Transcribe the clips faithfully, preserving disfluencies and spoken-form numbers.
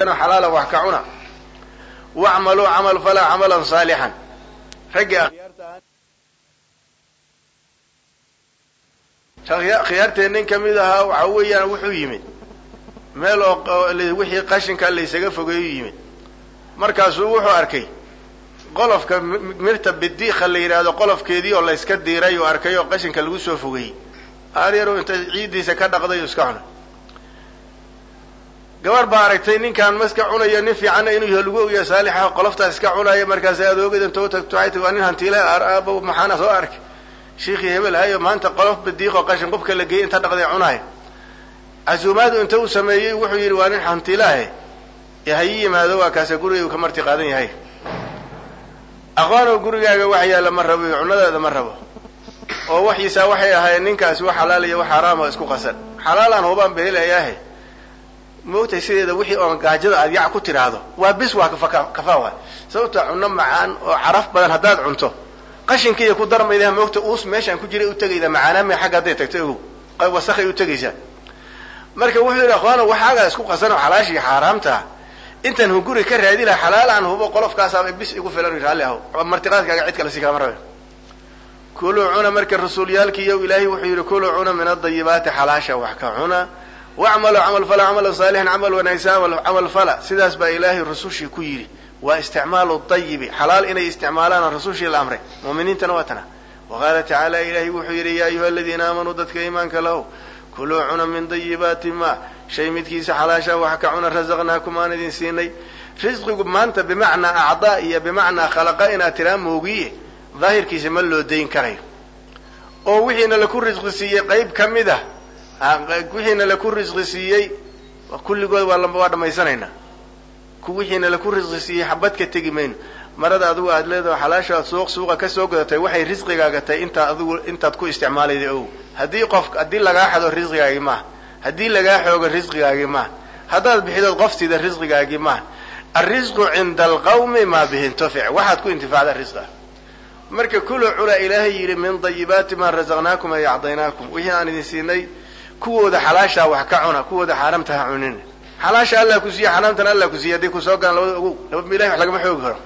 حلالا وحكعنا واعملوا عمل فلا عملا صالحا رجع خيارتين إن كمدها وعويا وحويمين مالو وحي قاشن كان ليس جفوجيمين مركز وحو أركي قلف كمرتب بدي خلي هذا قلف كذي ولا يسكدي رأي وأركي وقاشن كالوسو فوجي هاريرو أنت عيدي سكاد قضي يسكعنا جوار باركتين إن كان مسك عنا ينفي عنا إنه يلقوا يا صالحة قلفت اسكع عنا يا مركز هذا وجد أنت تعيت وأنها أنت لا أراب ومحانا صارك شيخي هبل هاي ما أنت قلف بدي وقاشن قبك اللي جاي أنت تقضي عناي عزومات أنت وسميه وحي الوانين حنتلاه يا هي ما ذو كاس جوري وكمرتي قادين هاي أخوانه جوري جا وحي لما ربي عنا هذا مرة أو وحي سا وحي هاي نينكاس وحلال وحرام واسكو قصر حلالا هو بان بهلا ياهي موت يصير وحي أو قاجد أذيع كتير هذا وبس واقف كفاوة سوت عنا معان وعرف بدل هداد عنته قشن كي يكون ضرب إذا موت أوس ماشي أن كجري وتجي إذا معانا من حاجة ده تكتبه قي وسخي وتجي marka wuxuu yiri akhwaana waxaaga isku qasano xalaashi xaraamta intan uu guri ka raadi la xalaal aan hubo qolofkaas ama bis igu filan raali ah martiqaadkaaga cid kale si kama rabo kulu cuna marka rasuuliyalki iyo ilaahi wuxuu yiri kulu cuna min ad-dayyibaati xalaasha wax ka cuna wa'malu 'amal fala 'amal salihan 'amal wa naysa wal 'amal fala sidaas ba ilaahi rasuushi ku yiri wa isticmaalu ad-dayyib halal inay isticmaalaan rasuushi al-amri mu'miniintana watana wa qala ta'ala ilaahi wuxuu yiri ya ayyuhalladhina aamanu dadka iimaanka lahu كلوا عنا من طيبات ما شيء متكيس حلاشا وحكى عنا رزقناكم أنا دين سيني رزقكم ما أنت بمعنى أعضائي بمعنى خلقائنا ترام موجيه ظاهر كيس ملو دين كريم أو وحين لكل رزق سيء قيب كم ده وحين لكل رزق سيء وكل قول والله بعد ما يسنينا وحين لكل رزق سيء حبتك تجمين مرد أذو أدلة حلاشا سوق سوق كسوق تي وحي رزقك جتي أنت أذو أنت تكون استعمالي ده أو هدي قف هدي لقى أحد الرزق يا جماعة هدي لقى حوج الرزق يا جماعة هذا بحيث القفط ده الرزق يا جماعة الرزق عند القوم ما به ينتفع واحد كون انتفاع هذا الرزق مرك كل علا إلهي من طيبات ما رزقناكم ويعطيناكم وهي أنا نسيني كو ده حلاشة وحكعنا كو ده حرمتها عنين حلاشة الله كسية حرمتنا الله كسية دي كسوق لو لو بملاي حلقة محوجها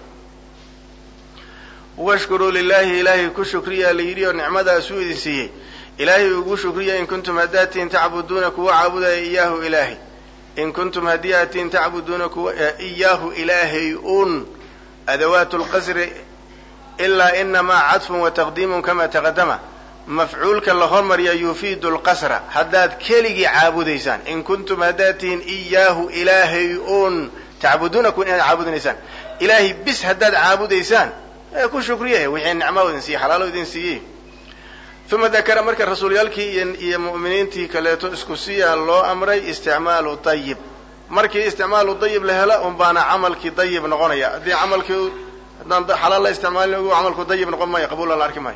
واشكروا لله إلهي كشكريا ليري ونعمة سوء سيه إلهي يقول شكريا إن كنتم هداتين تعبدونك وعبد إياه إلهي إن كنتم هدياتين تعبدونك إياه إلهي أون أدوات القصر إلا إنما عطف وتقديم كما تقدم مفعول كاللهمر يفيد القصر هدات كيلي عابديسان إن كنتم هداتين إياه إلهي أون تعبدونك وإن عابد إنسان إلهي بس هدات عابديسان يكون شكريا وحين نعمه ودنسيه حلاله ودنسيه ثم ذكر مركز الرسول يلكي يا مؤمنين تي كلاتو اسكوسيا الله امري استعمال طيب مركي استعمال طيب لهلا ام بانا عملك طيب نقونيا دي عملك حلال استعمال عملك طيب نقون ما يقبل الله اركماي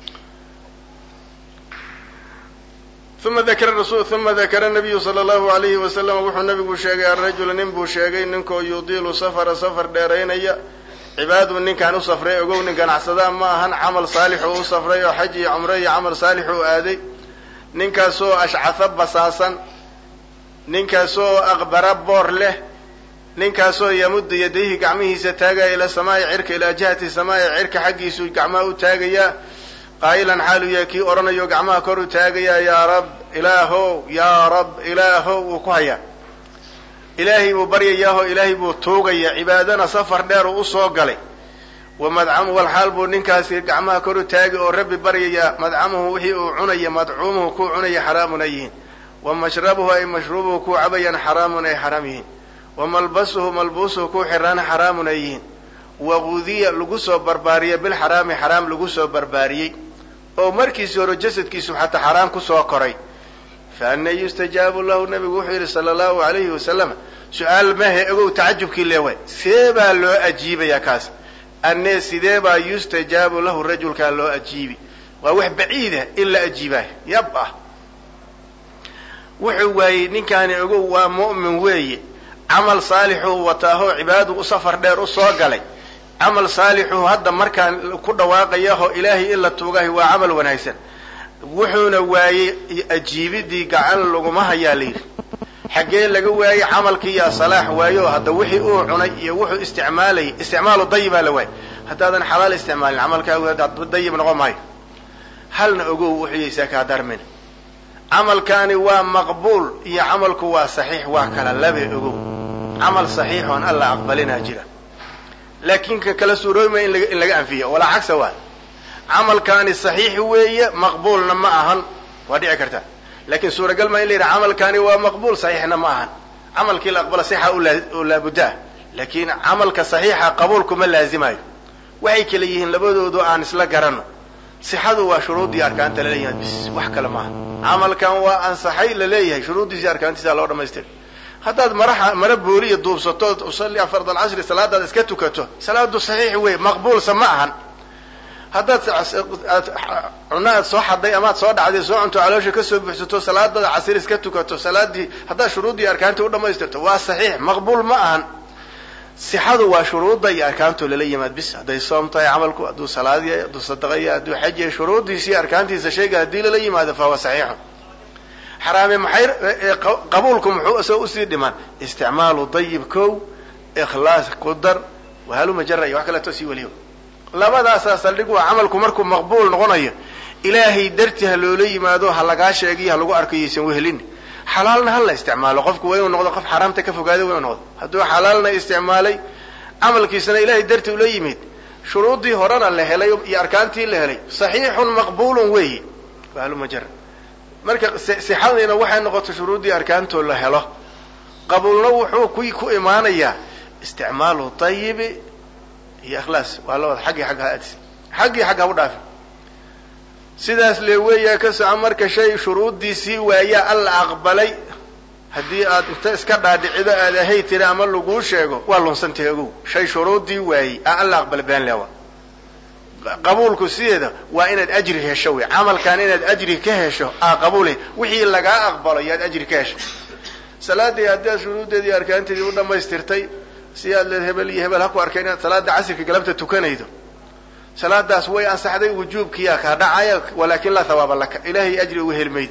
ثم ذكر الرسول ثم ذكر النبي صلى الله عليه وسلم وحو النبي شيغي الرجل نبو شيغي ننكو يطيل سفر سفر ديرينيا عباد من كانوا صفري أو من كان عصدا ما هن عمل صالح وصفري وحج عمري عمل صالح وآدي ننكا سو أشعث بصاصا ننكا سو أغبر بور له ننكا سو يمد يديه قعمه ستاقى إلى سماء عرك إلى جهة سماء عرك حقي سو قعمه تاقيا قائلا حالو يكي أرنا يو قعمه كرو تاقيا يا رب إلهو يا رب إلهو وكوهيا إلهي وبري ياهو إلهي بوتوغي عبادنا سفر دار وصوغلي ومدعمه والحال بو نينكاسي قعما كرو تاغي او ربي بري يا مدعمه وحي او عني مدعومه كو عني حرام نيين ومشربه اي مشروبه كو عبيا حرام اي حرامين وملبسه ملبوسه كو حران حرام نيين وغذي لغسو برباريه بالحرام حرام لغسو برباريه او مركي سورو جسدكيسو حتى حرام كسو كوري فأن يستجاب الله النبي وحير صلى الله عليه وسلم سؤال ما هي أقول تعجب كله سيبا لو أجيب يا كاس أن سيبا يستجاب له الرجل كان لو أجيب ووح بعيدة إلا أجيبه يبقى وحوي نين كان يقول مؤمن وي عمل صالح وتاهو عباده سفر دير وصوغلي عمل صالح هذا مركان كل واقعيه إلهي إلا توقاه وعمل ونايسن وحونا واي أجيبدي قعان لغمها يالير حقين لقوا عمل كيا صلاح ويو هذا وحي أو عني وحو استعمالي استعمال طيب لواي حتى هذا حلال استعمال العمل كهذا طيب من غماي هل نقول وحي سكا درمن عمل كان ومقبول يا عمل كوا صحيح وكلا لبي أقول عمل صحيح وأن الله أقبلنا جرا لكن كلا سوري ما إن لقى فيه ولا عكس واحد عمل كان صحيح ويا مقبول نما أهن ودي أكرته لكن سورة قال ما إلي عمل كان ومقبول صحيح نما أهن عمل كلا أقبل صحيح ولا ولا بده لكن عمل كصحيح قبولكم اللازمي وحي كليهن لبدو دو أن سلا قرنه صحة وشروط دي أركان تلليه بس وحكى لما عمل كان وأن صحيح لليه شروط دي أركان تسأل الله ما يستر هذا مرح مرب بوري الضوب سطوت أصلي فرض العصر صلاة اسكتو كتو صلاة صحيح ومقبول سماعا هذا عناد صح هذا أمات صاد عادي صو أنتوا على وش كسب بحثتو صلاة العصر اسكتو كتو صلاة دي هذا شروط دي أركان تقول ما يستر وصحيح مقبول معا صحة وشروط دي أركان تلليه ما بس هذا الصوم طي عملكو دو صلاة دي دو صدقية دو حج شروط دي سي أركان تي شيء قاعد دي لليه ما هذا فهو صحيح حرام محير قبولكم حوس أسرد دمان استعمال طيب كو إخلاص قدر وهلو مجرى يوحك لا تسي وليو لبدا أساس اللقوا عملكم مركم مقبول نغنية إلهي درتها لولي ما دوها لقاش يجيها لقوا أركيسين وهلين حلالنا هلا استعماله قفك وين نغض قف حرام تكفوا قاعد وين نغض هدو حلالنا استعمالي عمل كيسنا إلهي درت ولي يميت شروط دي هرانا اللي هلي يا أركانتي اللي هلي صحيح مقبول وهي وهلو مجرى marka sixadina waxay noqoto shuruudii arkaanto la helo qabulna wuxuu ku ku iimaanaya isticmaalu tayyib iyo ikhlaas wala xaqi xaq haadis xaqi xaq u dhaaf sidaas leeweeya ka soo marka shay shuruudiisi waaya alla aqbalay hadii aad inta iska dhaadhicida aad ahay tiri ama lagu sheego waa lunsanteegu shay shuruudii waay alla aqbal baan leewa قبولك سيدا وإن الأجر هشوي عمل كان إن الأجر كهشه قبوله وحي لقى أقبله يا الأجر كهش صلاة يا شروط دي أركان تدي ولا ما يسترتي سياد الهبل يهبل هكو أركان صلاة عصر في قلبت تكنيده صلاة ده سوي أن صحدي وجوب كياك هذا عايك ولكن لا ثواب لك إلهي أجر وهي الميت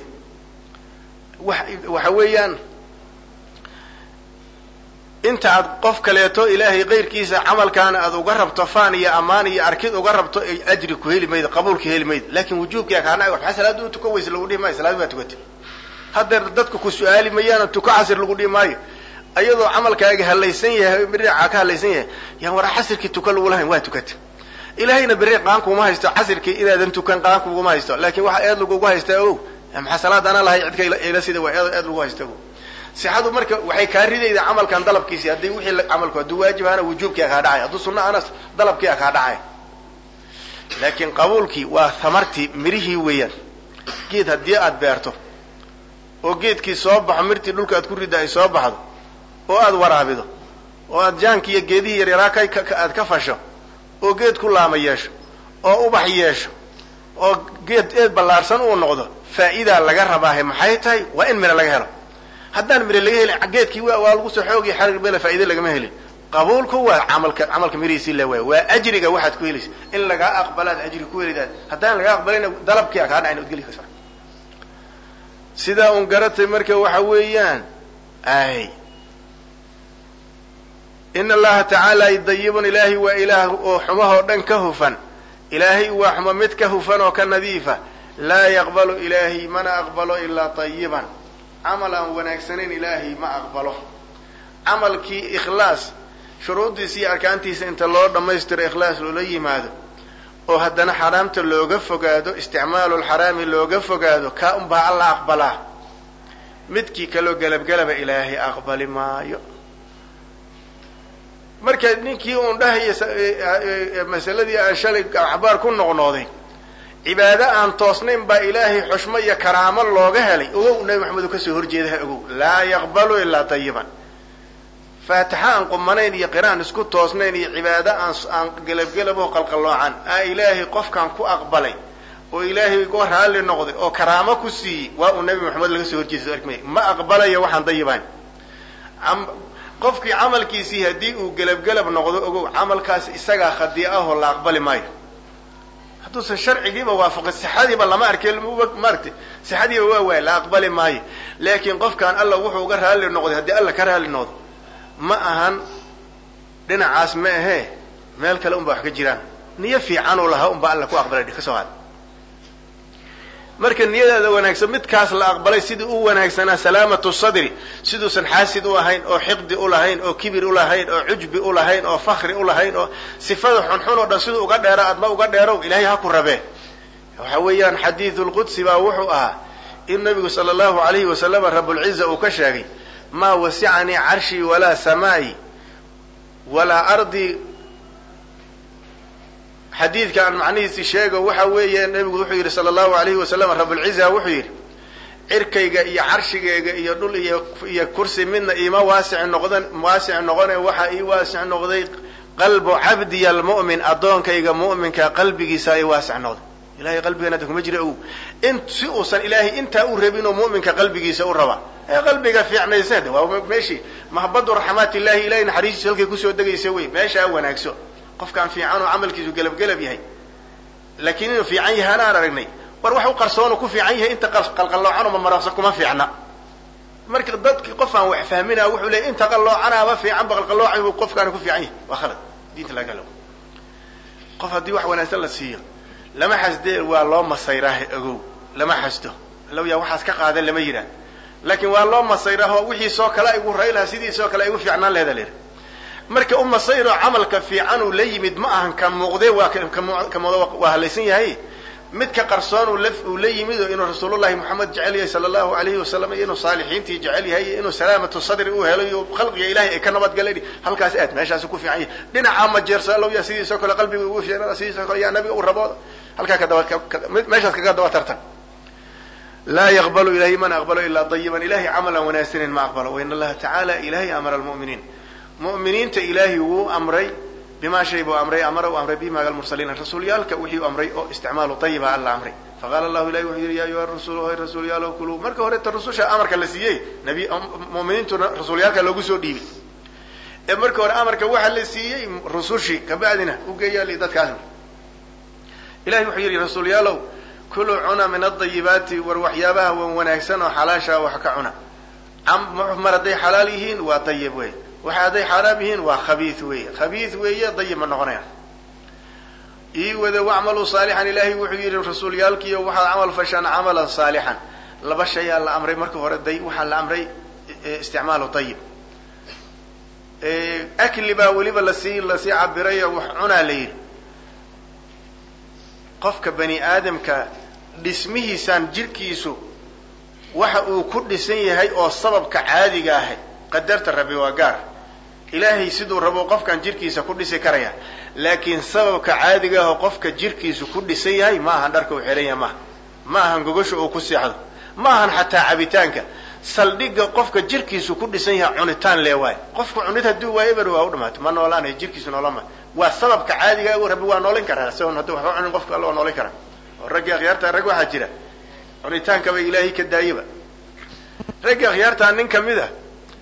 وحويا انت قف كليتو الهي غير كيسا عمل كان اذ وقرب طفاني اماني اركيد وقرب اجري كهيل ميد قبولك هيل ميد لكن وجوبك كان حسن ادو تكويس لو دي ما سلام ما تقتي هذا ددك ku su'aali mayaan tu ka casir lagu dhimaayo ayadoo amalkaaga halaysan yahay biriica ka halaysan yahay yaa wara xasirki tu kala walahayn waa tukati ilaahayna biriic qaan kuma haysto xasirki ilaadan tukan qaan kuma haysto laakiin waxa aad lagu haystaa oo am xasalaad ana lahay cid ka ila sida waa aad lagu haysto sixadu marka waxay ka ridayda amalkan dalabkiisa hadii wixii amalku du waajibana wujuubkiga ka dhacay hadu sunna anas dalabkiga ka dhacay laakiin qabulki waa thamarti mirihi weeyaan geed hadii aad beerto oo geedkii soo baxo mirti dhulka aad ku riday soo baxdo oo aad waraabido oo aad jaankiyo geedihii yar yaraa kay aad ka fasho oo geed ku laama yeesho oo ubax yeesho oo geed eed balaarsan uu noqdo faa'iida laga rabaa maxay tahay waa in mira laga helo haddaan mira laga helin geedkii waa lagu soo xoogi xarig bela faa'iido laga ma helin qabulku waa amalka amalka miriisi la way waa ajriga waxaad ku helaysaa in laga aqbalaad ajri ku helidaad haddaan laga aqbalina dalabkii ka dhacay inaad geli kartaa sida un garatay marka waxa weeyaan ay in Allah ta'ala yadayibun ilahi wa ilahu oo xumaha dhan ka hufan ilahi wa xuma mid ka hufan oo ka nadiifa la yaqbalu ilahi man aqbalu illa tayyiban amalan wanaagsanin ilahi ma aqbalo amalki ikhlaas shuruudiisi arkaantiisa inta loo dhameystiro ikhlaas loo yimaado oo haddana xaraamta looga fogaado isticmaalul xaraami looga fogaado ka un baa Allah aqbala midkii kale galab galaba ilaahi aqbali maayo marka ninkii uu dhahay masaladii aan shalay axbaar ku noqnoday cibaada aan toosnayn baa ilaahi xushmo iyo karaamo looga helay oo nabi maxamed ka soo horjeeday ogow la yaqbalu illa tayyiban فاتحة أن قمنين يقران اسكو توسنين عبادة أن قلب قلبه قلقلوعان إلهي قف كان كو أقبلي وإلهي يقول هالي النقضي أو كرامك السي والنبي محمد لك سيور جيسي ما أقبلي يوحان ضيبان عم قفك عمل كيسي هدي وقلب قلب النقضي أقول عمل كاس إساقا خديئه ولا أقبلي ماي حدوث الشرع جيبه وافق السحادي بالله ما أركي ماركتي سحادي هو لا أقبلي ماي laakiin qofkaan alla wuxuu uga raali noqday haddii alla ka raali noqdo ma ahan dhinacaas ma ahee meel kale unba wax ka jiraan niyo fiican uu lahaa unba alla ku aqbalay ka soo had marka niyadaada wanaagsan midkaas la aqbalay sidii u wanaagsanaa salaamatu sadri siduusan xaasid u ahayn oo xiqdi u lahayn oo kibir u lahayn oo cujbi u lahayn oo fakhri u lahayn oo sifada xunxun oo dhan siduu uga dheera adma uga dheerow ilaahay ha ku rabee waxa weeyaan xadiidu lqudsi baa wuxuu ahaa in nabigu sala allahu alayhi wasalam rabulciza uu ka sheegay maa wasicanii carshii walaa samaa'i walaa ardi xadiidka aan macnihiisi sheego waxa weeye nabigu wuxuu yidhi sala allahu alayhi wasalam rabulciza wuxuu yidhi cirkayga iyo carshigayga iyo dhul iyo iyo kursi midna iima waasic noqdan waasic noqone waxa ii waasic noqday qalbu cabdiya almu'min addoonkayga mu'minka qalbigiisa ay waasic noqday ilahay qalbigeena kuma jira uu in si uusan ilaahay intaa u rabin oo mu'minka qalbigiisa u raba ee qalbiga fiicnaysan waa meeshii mahbadu raxmaatillahi ilaahay naxariistiisa halkay kusoo degaysa wey meesha wanaagso qofkaan fiican oo camalkiisu galab galab yahay laakiin inuu fiican yahay aan aragnay war wax u qarsoon ku fiican yahay inta qalqalloocan ma maraqsa kuma fiicna marka dadki qof aan wax fahminaa wuxuu leeyahay inta qalloocanaaba fiican baqalqalloocan uu qofkaan ku fiican yahay waa khalad diinta laga galo qof haddii wax wanaagsan la siiyo lama xasdee waa loo masayraahe ogow lama xasdo law yaa waxaas ka qaadan lama yidhaah laakiin waa loo masayraaho wixii soo kale igu raylaha sidii soo kale igu fiicnaan leeda leer marka u masayro camalka fiican uu la yimid ma ahan ka muuqdee waa ka muuqda waa halaysan yahay mid ka qarsoon uu la uu la yimid oo inuu rasuulullaahi muxamed jecel yahay sala allahu alayhi wasalam iyo inuu saalixiintii jecel yahay iyo inuu salaamatu sadri uu helo iyo khalqiga ilaahay ay ka nabad galeen halkaas aad meeshaas ku fiican yahay dhinaca ma jeersa law yaa sidii soo kale qalbiga ugu fiicnaa sidii soo kale yaa nabiga uu rabo halkaa ka daba meeshaas kaga daba tartan laa yaqbalu ilahi man aqbalo ilaa dayiban ilahay camalan wanaagsanin ma aqbalo wa in allaha tacaala ilahay amara almu'miniin mu'miniinta ilaahay wuu amray bima shay buu amray amara u amray bima almursaliin rasuulyaalka wixii u amray oo isticmaalu tayiba alla amray faqala allahu ilahi wuxuu yidhi ya ayuha rasuulu hay rasuulyaalow kuluu marka hore ta rususha amarka la siiyey nabi mu'miniintuna rasuulyaalka loogu soo dhiibay ee marka hore amarka waxa la siiyey rusushii kabacdina u geeyaali dadkaasna ilahi wuxuu yidhi rasuulyaalow kuluu cuna min adayibaati war waxyaabaha wan wanaagsan oo xalaasha wax ka cuna mar hadday xalaal yihiin waa dayib wey waxa hadday xaaraam yihiin waa khabiis weeye khabiis weeye dayib ma noqonaya ii wada wacmaluu saalixan ilaahay wuxuu yidhi rasuulyaalkiiyo waxaad camal fashaan camalan saalixan laba shayaa la amray marka hore day waxaa la amray isticmaalu dayib akli baa weliba lasii lasii cabirayo wax cunaa la yidhi qofka bani aadamka dhismihiisaan jirkiisu waxa uu ku dhisan yahay oo sababka caadiga ahay qadarta rabbi waa gaar ilaahay siduu rabo qofkan jirkiisa ku dhisi karaya laakiin sababka caadiga ah oo qofka jirkiisu ku dhisan yahay ma ahan dharka uu xiran yahay ma ma ahan gogosha uu ku seexdo ma ahan xataa cabitaanka saldhiga qofka jirkiisu ku dhisan yahay cunitaan lee waay qofku cunid hadduu waayo bar waa u dhamaatay ma noolaanayo jirkiisu noolama waa sababka caadiga ah rabbi waa noolin karaa sawan hadduu waxba cunin qofka alla waa noolin karaa oo ragga akhyaarta rag waxaa jira cunitaanka bay ilaahay ka daayaba ragga akhyaarta nin kamid ah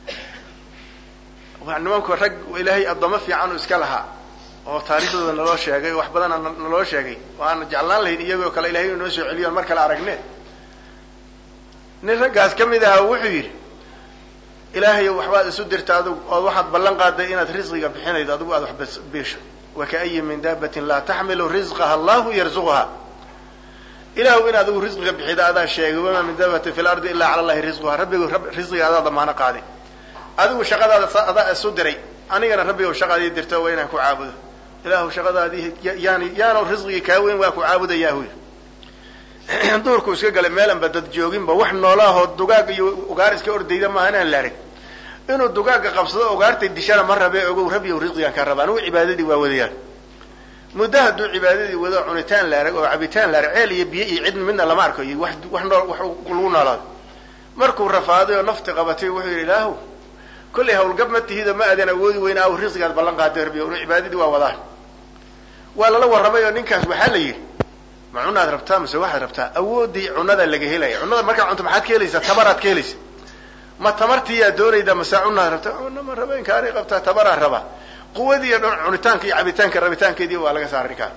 waa nimanku rag ilaahay addoomo fiican uu iska lahaa oo taariikhdooda naloo sheegay wax badan naloo sheegay waan jeclaan lahayn iyagoo kale ilaahay inoo soo celiyo mar kale aragne nin raggaas ka mid ahaa wuxuu yidhi ilaahay waxbaad isu dirta adug oo waxaad ballan qaaday inaad risqiga bixinaydo adigu aad wax biisho wakaayi min daabatin laa taxmilu risqaha allahu yarzuquha ilaahu in adigu risqiga bixida adaa sheegay wamaa min daabatin fi lardi ilaa cala allahi risquha rabbigu risqiga adaa damaano qaaday adigu shaqadaada adaa isu diray anigana rabbigow shaqaadii dirta waa inaan ku caabudo ilaahu shaqadaadii yaani yaanu risqigii kaa weyn waa ku caabudayaa huy duurku iska galay meelanba dad jooginba wax noolaahoo dugaag iyo ugaar iska ordayda maaha inaan la arag inuu dugaagga qabsado ugaartay dishana ma rabe ogow rabbigow risqigaan kaa raba anigu cibaadadii waa wadayaan muddo hadduu cibaadadii wado cunitaan la arag oo cabitaan la arag ceel iyo biyo iyo cid midna lama arko iyo wax wax nool wax lagu noolaado markuu rafaaday oo nafti qabatay wuxuu yidhi ilaahu kollay hawlgab ma tihido ma aadan awoodi weyn aw risqigaad ballan qaaday rabbigow inu cibaadadii waa wadaan waa lala warramay oo ninkaas waxaa la yidhi ma cunaad rabtaa mise waxaad rabtaa awoodii cunada laga helaya cunada markaa cunto maxaad ka helaysaa tabaraad ka helaysa ma tamartiiyaa doonayda mase cunaad rabtaa cuna ma raba inkaanay qabtaa tabaraa rabaa quwadii dhan cunitaanka iyo cabitaanka rabitaankeedii waa laga saara ninkaa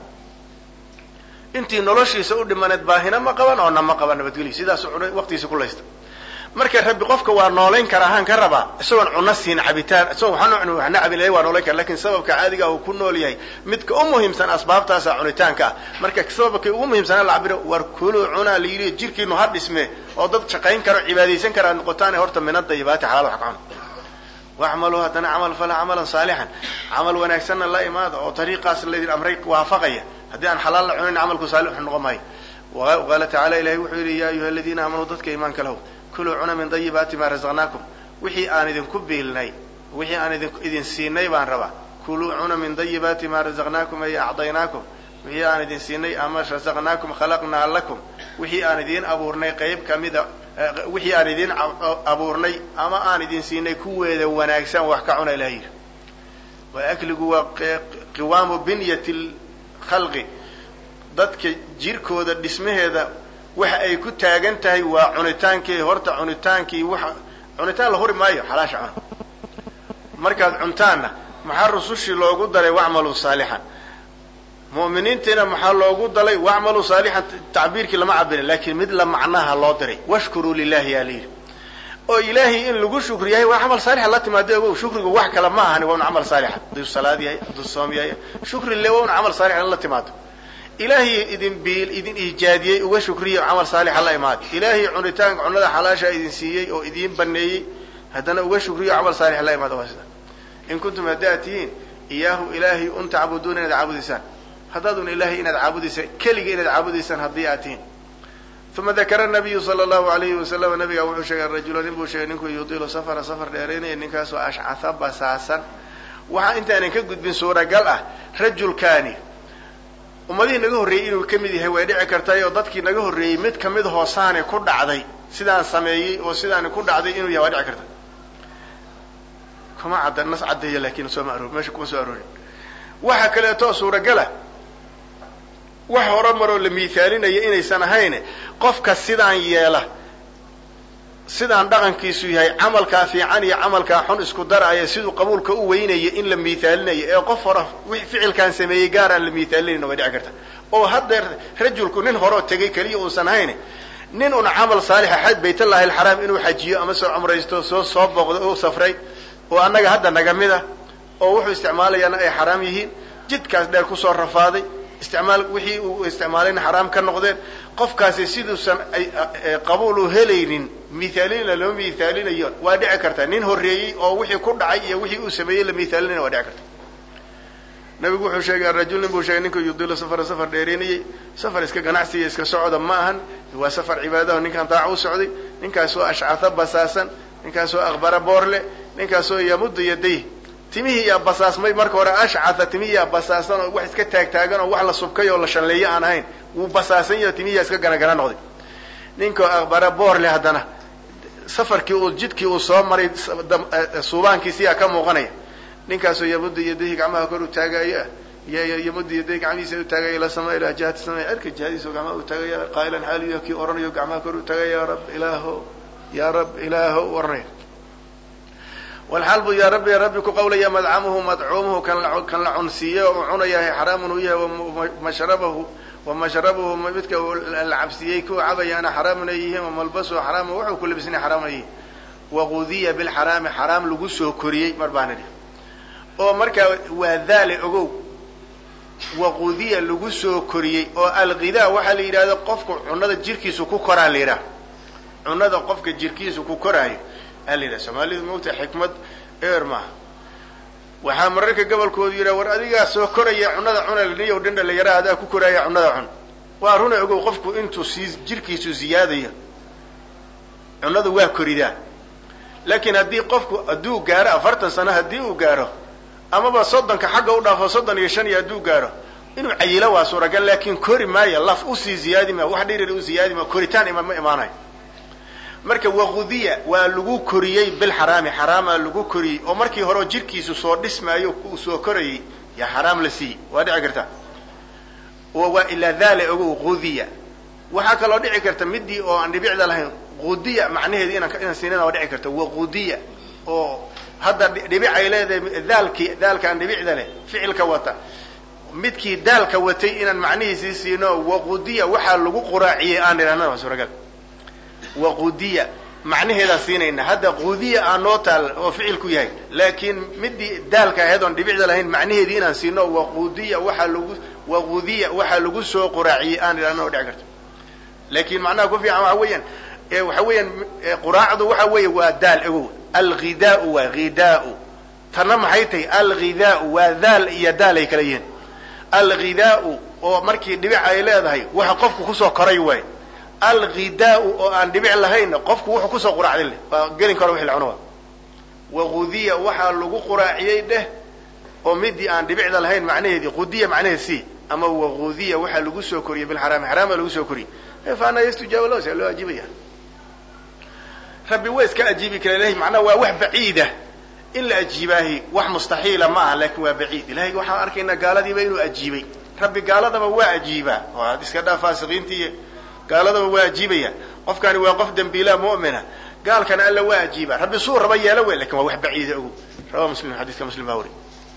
intii noloshiisa u dhimaneed baahina ma qaban oo nama qaban nabadgelyo sidaasu waqtigiisa ku laysta marka rabbi qofka waa nooleyn kara ahaan ka raba isagoon cunno siin cabitaan isagoo waxaan cunno waxna cabilay waa nooleyn kara laakiin sababka caadiga uu ku nool yahay midka u muhiimsan asbaabtaas cunitaanka marka sababka ugu muhiimsan la cabiro war kulu cuna liiri jirkiinu ha dhisme oo dad shaqayn karo cibaadeysan kara noqotaan horta min ad-dayibaati xalaal wax kaan wa'malu hadana amal fala amalan salihan amal wanaagsan la imaado oo tariiqaas leedin amray waafaqaya hadii aan xalaal cunin amalku saalix noqomay وقال تعالى إلهي وحيري يا أيها الذين آمنوا ضدك إيمان كله كلوا عنا من طيبات ما رزقناكم وحي آن إذن كبهلني وحي آن إذن إذن سيني بان ربا كلوا عنا من طيبات ما رزقناكم أي أعطيناكم وحي آن إذن سيني أما رزقناكم خلقنا لكم وحي آن إذن أبورني قيب كمذا وحي آن إذن أبورني أما آن إذن سيني كوة وناكسان وحكعنا إلهي وأكل قوام بنية الخلق dadka jirkooda dhismaheeda waxa ay ku taagan tahay waa cunitaankii horta cunitaankii waxa cunitaan la hori maayo xalaasha cun markaad cuntaana maxaa rusushi loogu daray wa'malu saalihan mu'miniintina maxaa loogu dalay wa'malu saalihan ta'biirkii lama cabin laakiin mid la macnaha loo diray washkuru lillahi alayhi oo ilaahi in lagu shukriyahay waa amal saalix la timaado shukrigu wax kala ma ahan waa amal saalix duu salaadiyay duu soomiyay shukri leeyahay waa amal saalix la timaado إلهي إذن بيل إذن إيجادية وشكرية وعمل صالح الله إماد إلهي عنتان عنده حلاشة إذن سيئي أو إذن بني هدنا وشكرية وعمل صالح الله إماد واسدا إن كنتم هداتين إياه إلهي أنت عبدون إن عبد إنسان هدادون إلهي إن عبد إنسان كلي إن عبد إنسان هدياتين ثم ذكر النبي صلى الله عليه وسلم النبي أول شيء الرجل نبو شيء نكو يطيل سفر سفر دارين إنك سو أشعث بساسا وها أنت أنك قد بن سورة قلعة رجل كاني umadii naga horeeyay inuu kamid yahay way dhici kartaa oo dadkii naga horeeyay mid kamid hoosaane ku dhacday sidaan sameeyay oo sidaan ku dhacday inuu yahay dhici kartaa kuma cadda nas caddeeya laakiin soo maaro meesha kuma soo aroorin waxa kale oo suuragal ah wax hore maro la miisaalinaya inaysan ahayn qofka sidaan yeela sidaan dhaqankiisu yahay amalka fiican iyo amalka xun isku daraya sidoo qabuulka u weynaya in la miisaalinayo ee qof hore wix ficilkan sameeyay gaar aan la miisaalinayno way dhici kartaa oo hadda rajulku nin hore tagay kaliya oo san ahayn nin uu amal saalix xad baytullahi alxaraam inuu xajiyo ama soo umraysto soo soo boqdo oo safray oo anaga hadda naga mida oo wuxuu isticmaalayana ay xaraam yihiin jidkaas dheer ku soo rafaaday isticmaal wixii uu isticmaalayna xaraam ka noqdeen qofkaasi siduusan ay qabuul u helaynin miisaalina loo miisaalinayo waa dhici kartaa nin horeeyay oo wixii ku dhacay iyo wixii uu sameeyay la miisaalina waa dhici kartaa nabigu wuxuu sheegay rajul nin buu sheegay ninka yudilo safar safar dheereenayay safar iska ganacsi iska socda ma ahan waa safar cibaado ninkan taa u socday ninkaas oo ashcaata basaasan ninkaas oo akhbara boorle ninkaas oo yamud yaday timihi ya basaasmay marka hore ashcaata timihi ya basaasan oo wax iska taag taagan oo wax la subkay oo la shanleeyo aan ahayn uu basaasan yahay timihi iska gana gana noqday ninka akhbara boorle hadana safarkii uu jidkii uu soo maray suubaankiisa ka muuqanaya ninkaas oo yamud yaday gacmaha kor u taagaya ya yamud yaday gacmihiisa u taagaya la sameeyo ila jihad sameeyo arka jihadiisa gacmaha u taagaya qailan haliyo ki oranayo gacmaha kor u taagaya ya rab ilaahu ya rab ilaahu warnay والحلب يا رب يا رب كقولي مدعمه مدعومه كان كان لعنسيه وعنيه حرام ويه ومشربه ومشربه مبتك العبسيه كو عبي انا حرام نيه وملبسه حرام وحو كل بسنه حرام نيه وغذي بالحرام حرام لغو سو كوريي مربانه او marka waa daal ogow وغذي لغو سو كوريي oo alghida waxa la yiraahdo qofku cunada jirkiisu ku koraa leeyahay cunada qofka jirkiisu ku koraayo ألينا سمالي موت حكمة إيرما وحامرك قبل كوديرا ورأديها سكر يا عنا عنا اللي يودنا اللي يرى هذا كوكرا يا عنا عن وهنا يقول قفكوا أنتوا سيز جركي سو زيادة عنا ذو كوريدا لكن هدي قفكوا أدو جارة فرتا سنة هدي وجارة أما بصدق كحاجة ولا فصدق يشان يدو جارة إنه عيلة واسورة قال لكن كوري ما يلا فوسي زيادة ما واحد يريد زيادة ما كوريتان ما ما مانع marka waqdiya waa lagu koriyay bil xaraam xaraama lagu koriyay oo markii hore jirkiisu soo dhismaayo ku soo korayay ya xaraam la sii waa dhici karta oo waa ila dhaale ugu qodiya waxa kale oo dhici karta midii oo aan dhibicda lahayn qodiya macnaheedu inaan inaan siinana waa dhici karta waqdiya oo hadda dhibic ay leedahay dhaalki dhaalka aan dhibicda leh ficilka wata midkii dhaalka watay inaan macnaheedu siino waqdiya waxa lagu quraaciyay aan dhirana waa suuragal وقودية macnaheeda siinayna hadda quudiya aan noo taal oo ficilku yahay laakiin midii daalka ahayd oon dhibicda lahayn macnaheedii inaan siino waa quudiya waxa lagu waa quudiya waxa lagu soo quraaciyay aan ilaano dhici karto laakiin macnaha ku fiican waxa weeyaan ee waxa weeyaan quraacdu waxa weeye waa daal ogow al-ghidaa'u wa ghidaa'u tanna maxay tahay al-ghidaa'u waa daal iyo daal ay kala yihiin al-ghidaa'u oo markii dhibic ay leedahay waxa qofku ku soo koray way al-ghidaa'u oo aan dhibic lahayn qofku wuxuu ku soo quraacday waa gelin karo wixii la cuno wa quudiya waxa lagu quraaciyay dheh oo midii aan dhibicda lahayn macnaheedii quudiya macnaheedii ama wa quudiya waxa lagu soo koriyay bil haram haram lagu soo koriyay فأنا يستجاب له سألوا أجيبيا ربي ويس كأجيبي كله معناه واحد بعيدة إلا أجيبه واحد مستحيل معه لكن وبعيد إلهي واحد أركينا قال دي بينه أجيبي ربي قال هذا هو أجيبه وهذا كذا فاسقين تي قال هذا هو أجيبيا قف كان واقف دم بلا مؤمنة قال كان ألا هو أجيبه ربي صور ربي له لكن واحد بعيد رواه مسلم حديث كمسلم باوري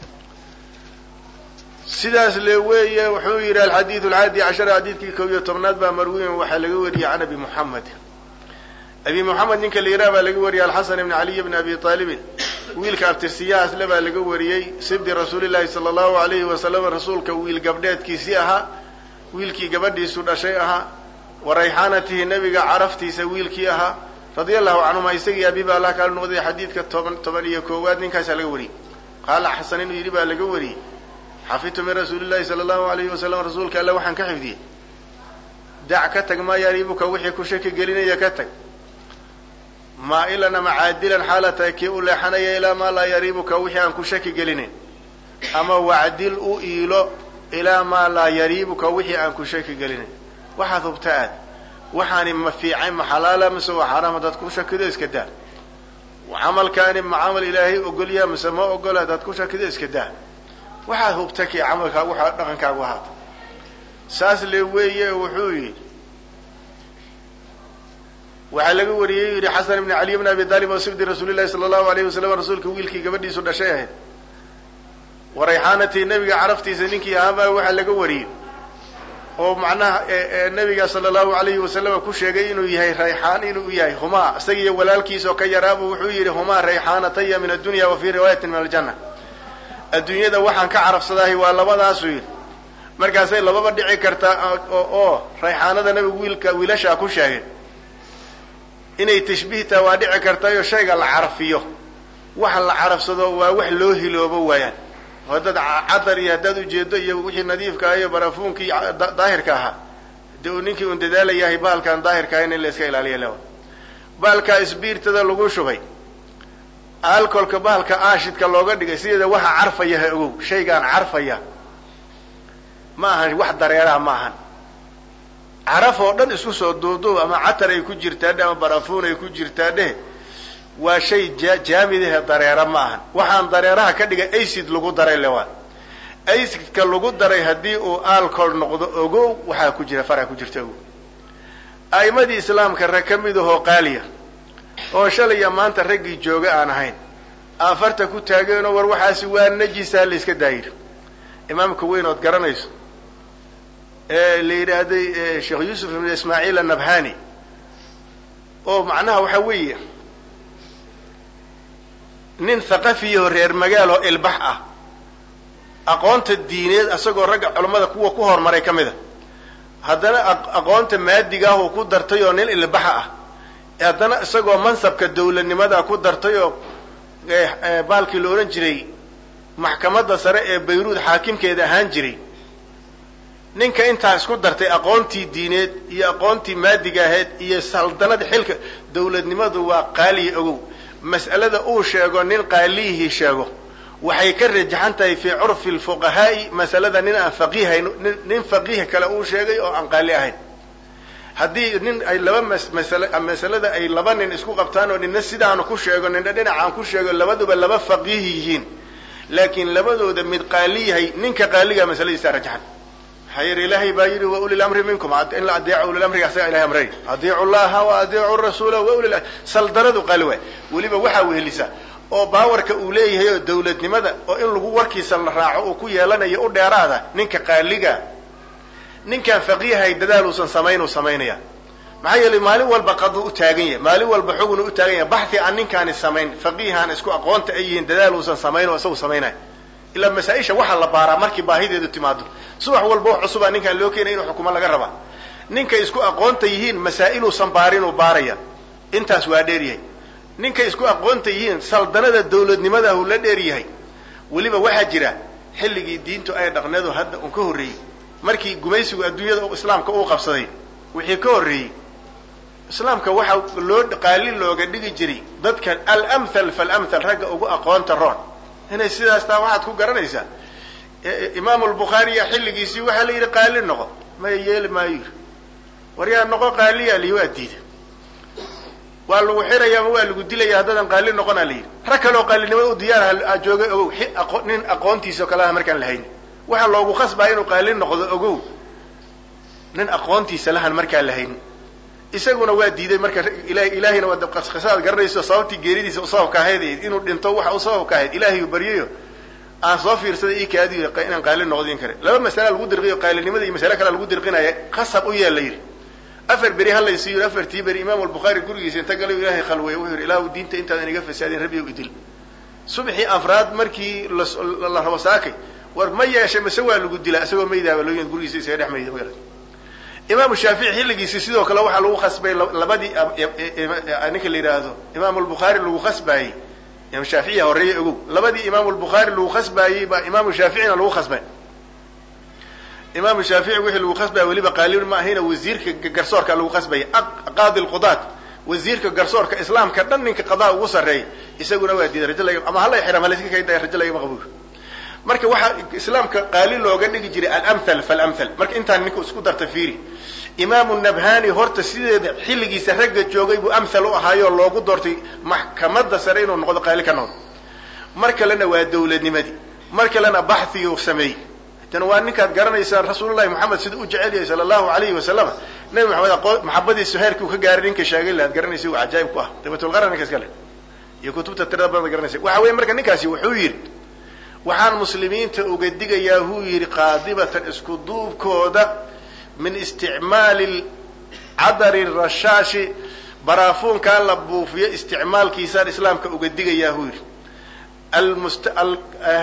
sidaas le weeye wuxuu yiri al-hadith al-hadi ashara hadithki kooyo tobnaad ba marwiin waxa laga wariyay aan abi muhammad abi muhammad ninka leeyahay baa laga wariyay al-hasan ibn ali ibn abi talib wiilka abtirsiyaas laba laga wariyay sibdi rasuulillaah sallallahu alayhi wa sallam rasuulka wiil gabdheedkiisi aha wiilkii gabadhiisu dhashay aha warayhanatihi nabiga araftiisa wiilkii aha radiyallahu anhu ma isagii abi baa ka noqday hadithka toban iyo koowaad ninkaas laga wariyay qala hasan inuu yiri baa laga wariyay حفظت من رسول الله صلى الله عليه وسلم رسولك الله وحن كحفظي دع كتك ما يريبك وحي كشك قلنا يكتك ما إلنا معادلا حالتك إلا حني إلى ما لا يريبك وحي عن كشك قلنا أما وعدل إيلو إلى ما لا يريبك وحي عن كشك قلنا وحث ابتعاد وحان ما في عين حلالة مسوى حرام تتكوشك كده اسكده وعمل كان معامل إلهي أقول يا مسمى أقول هذا تتكوشك كده اسكده waxa hubtaki amalka waxa dhaqankaagu ahaa saas le weeye wuxuu yiri waxa laga wariyay yiri Hasan ibn Ali ibn Abi Talib oo sibdi Rasuulillah sallallahu alayhi wasallam rasuulka wiilkii gabadhiisu dhashay ahayd warayhanati nabiga araftiisa ninkii ahaa waxa laga wariyay oo macnaha nabiga sallallahu alayhi wasallam ku sheegay inuu yahay rayhan inuu yahay huma isaga walaalkiisa oo ka yaraabo wuxuu yiri huma rayhanatay min ad-dunya wa fi riwayatin min al-jannah adduunyada waxaan ka carafsadahay waa labadaas wiil markaas ay lababa dhici karta oo oo rayhaanada nabiga wiilka wiilasha ku sheegay inay tashbiihta waa dhici karta iyo shayga la carafiyo waxa la carafsado waa wax loo hiloobo waayaan wadad cadar iyo dad u jeedo iyo wixii nadiifka ah iyo barafuunkii daahirka ahaa dee ninkii uu dadaalayahay baalkan daahirka ah in la iska ilaaliyo leeyahay baalka isbiirtada lagu shubay alcoholka baalka aashidka looga dhigay sida waxa carfaya ogow shaygan carfaya ma aha wax dareera ma aha caraf oo dhan isku soo doodo ama catar ay ku jirtaa ama barafuun ay ku jirtaa dheh waa shay jaamidah dareera ma aha waxaan dareeraha ka dhigay acid lagu daray leewa acidka lagu daray hadii uu alcohol noqdo ogow waxa ku jira fara ku jirta ogow aymadii islaamka rakamidaho qaaliya oo shalay maanta ragii jooga aan ahayn afarta ku taageeno war waxaasi waa najisa la iska daayir imaamka weyn oo garanayso ee leeyahay Sheikh Yusuf ibn Ismaa'il an-Nabhani oo macnaha waxa weeye nin thaqafiyo reer magaalo ilbax ah aqoonta diineed asagoo rag culimada kuwa ku hormaray kamida haddana aqoonta maadiga oo ku dartay oo nin ilbax ah haddana isagoo mansabka dawladnimada ku dartay oo baalkii loo oran jiray maxkamadda sare ee Beirut xaakimkeeda ahaan jiray ninka inta isku dartay aqoontii diineed iyo aqoontii maadiga ahayd iyo saldanada xilka dawladnimadu waa qaali ogow mas'alada uu sheego nin qaalihi sheego waxay ka rajaxan tahay fi urfi al-fuqahaa mas'alada nin aan faqiihayn nin faqiih kale uu sheegay oo aan qaali ahayn hadii nin ay laba mas'ala mas'alada ay laba nin isku qabtaan oo ninna sidaan ku sheego ninna dhinacaan ku sheego labaduba laba faqiih yihiin laakiin labadooda mid qaali yahay ninka qaaliga mas'aladiisa rajaxan hayr ilaahi baa yiri wa ulil amri minkum in la adeecu ulil amri asa ilaahi amray adeecu allaha wa adeecu ar-rasuula wa ulil saldaradu qalwa waliba waxa wehelisa oo baawarka uu leeyahay oo dawladnimada oo in lagu warkiisa la raaco oo ku yeelanayo u dheeraada ninka qaaliga ninka faqiihay dadaal uu sameeyay sameeynaya maxaa yeelay maalin walba qadu u taagan yahay maalin walba xugun u taagan yahay baxthi aan ninkaan samayn faqiihan isku aqoonta ay yihiin dadaal uusan samayn oo isagu samaynay ila masaa'isha waxa la baaraa markii baahideedu timaado subax walba wax cusub ninkaan loo keenay inuu xukumo laga raba ninka isku aqoonta yihiin masaa'il uu san baarin oo baaraya intaas waa dheer yahay ninka isku aqoonta yihiin saldanada dawladnimada uu la dheer yahay waliba waxa jira xilligii diintu ay dhaqneedo hadda uu ka horeeyay markii gumaysigu adduunyada oo islaamka uu qabsaday wixii ka horeeyay islaamka waxa loo qaalin looga dhigi jiray dadka al-amthal fal-amthal ragga ugu aqoonta roon inay sidaas taa waxaad ku garanaysaa imaam al-bukhari xilligiisii waxa la yiri qaalin noqo ma yeeli maayo wariyaa noqo qaaliya li waa diiday waa lagu xirayaa waa lagu dilayaa hadadan qaalin noqona li rag kale oo qaalinimada u diyaar ah joogay oo nin aqoontiisa kala markaan lahayn waxa loogu qasbaa inuu qaalin noqdo ogow nin aqoontiisa lahan markaan lahayn isaguna waa diiday marka ilaahay ilaahina waa dab qasqasaad garanayso sababti geeridiisa sabab ka ahayd inuu dhinto waxa uu sabab ka ahayd ilaahay bariyo aan soo fiirsaday ee kaadi inaan qaalin noqdin kare laba mas'ala lagu dirqiyo qaalinimada iyo mas'ala kale lagu dirqinayo qasab u yeelay afar bari hal laysiyo afar tibari imaam al-bukhari gurigiisa inta galay ilaahay khalway wuxuu yiri ilaahu diinta inta aniga fasaadin rabbi u idil subhi afraad markii la rabo saakay war ma yeeshay masawa lagu dilaa asagoo meeydaaba loo yeen gurigiisa isaga dhaxmayay magaalada imaam shaafici xilligiisa sidoo kale waxa lagu qasbay labadii aninka la yiraahdo imaam al-bukhari lagu qasbay imaam shaafici horeeyay ugu labadii imaam al-bukhari lagu qasbay ba imaam shaafici lagu qasbay imaam shaafici wixii lagu qasbay waliba qaalin ma ahayna wasiirka garsoorka lagu qasbay qaadi al-qudaat wasiirka garsoorka islaamka dhan ninka qadaa ugu sareeyay isaguna waa diiday rajul ama hal ay xiram hal iska kayday rajul ay maqbuul marka waxa islaamka qaalin looga dhigi jiray al-amthal fal-amthal marka intaan ninku isku darta fiiri imaam an-nabhani horta sideeda xilligiisa ragga joogay buu amthal u ahaayo loogu doortay maxkamadda sare inuu noqdo qaali ka noqdo marka lana waa dawladnimadii marka lana baxthi uu sameeyay tan waa ninkaad garanaysaa rasuulullaahi maxamed sida uu jecel yahay sallallahu alayhi wa sallam nabi maxamed maxabadiisa heerkii uu ka gaaray ninka sheegay la garanaysaa waa ajaayib ku ah tabatul qaran ninkaas kale iyo kutubta tirada badan garanaysaa waxa weeye marka ninkaasi wuxuu yiri waxaan muslimiinta uga digayaa huu yiri qaadibatan isku duubkooda min isticmaal al-adar ar-rashash barafuunka la buufiyo isticmaalkiisa islaamka uga digayaa huu yiri al-mustaqal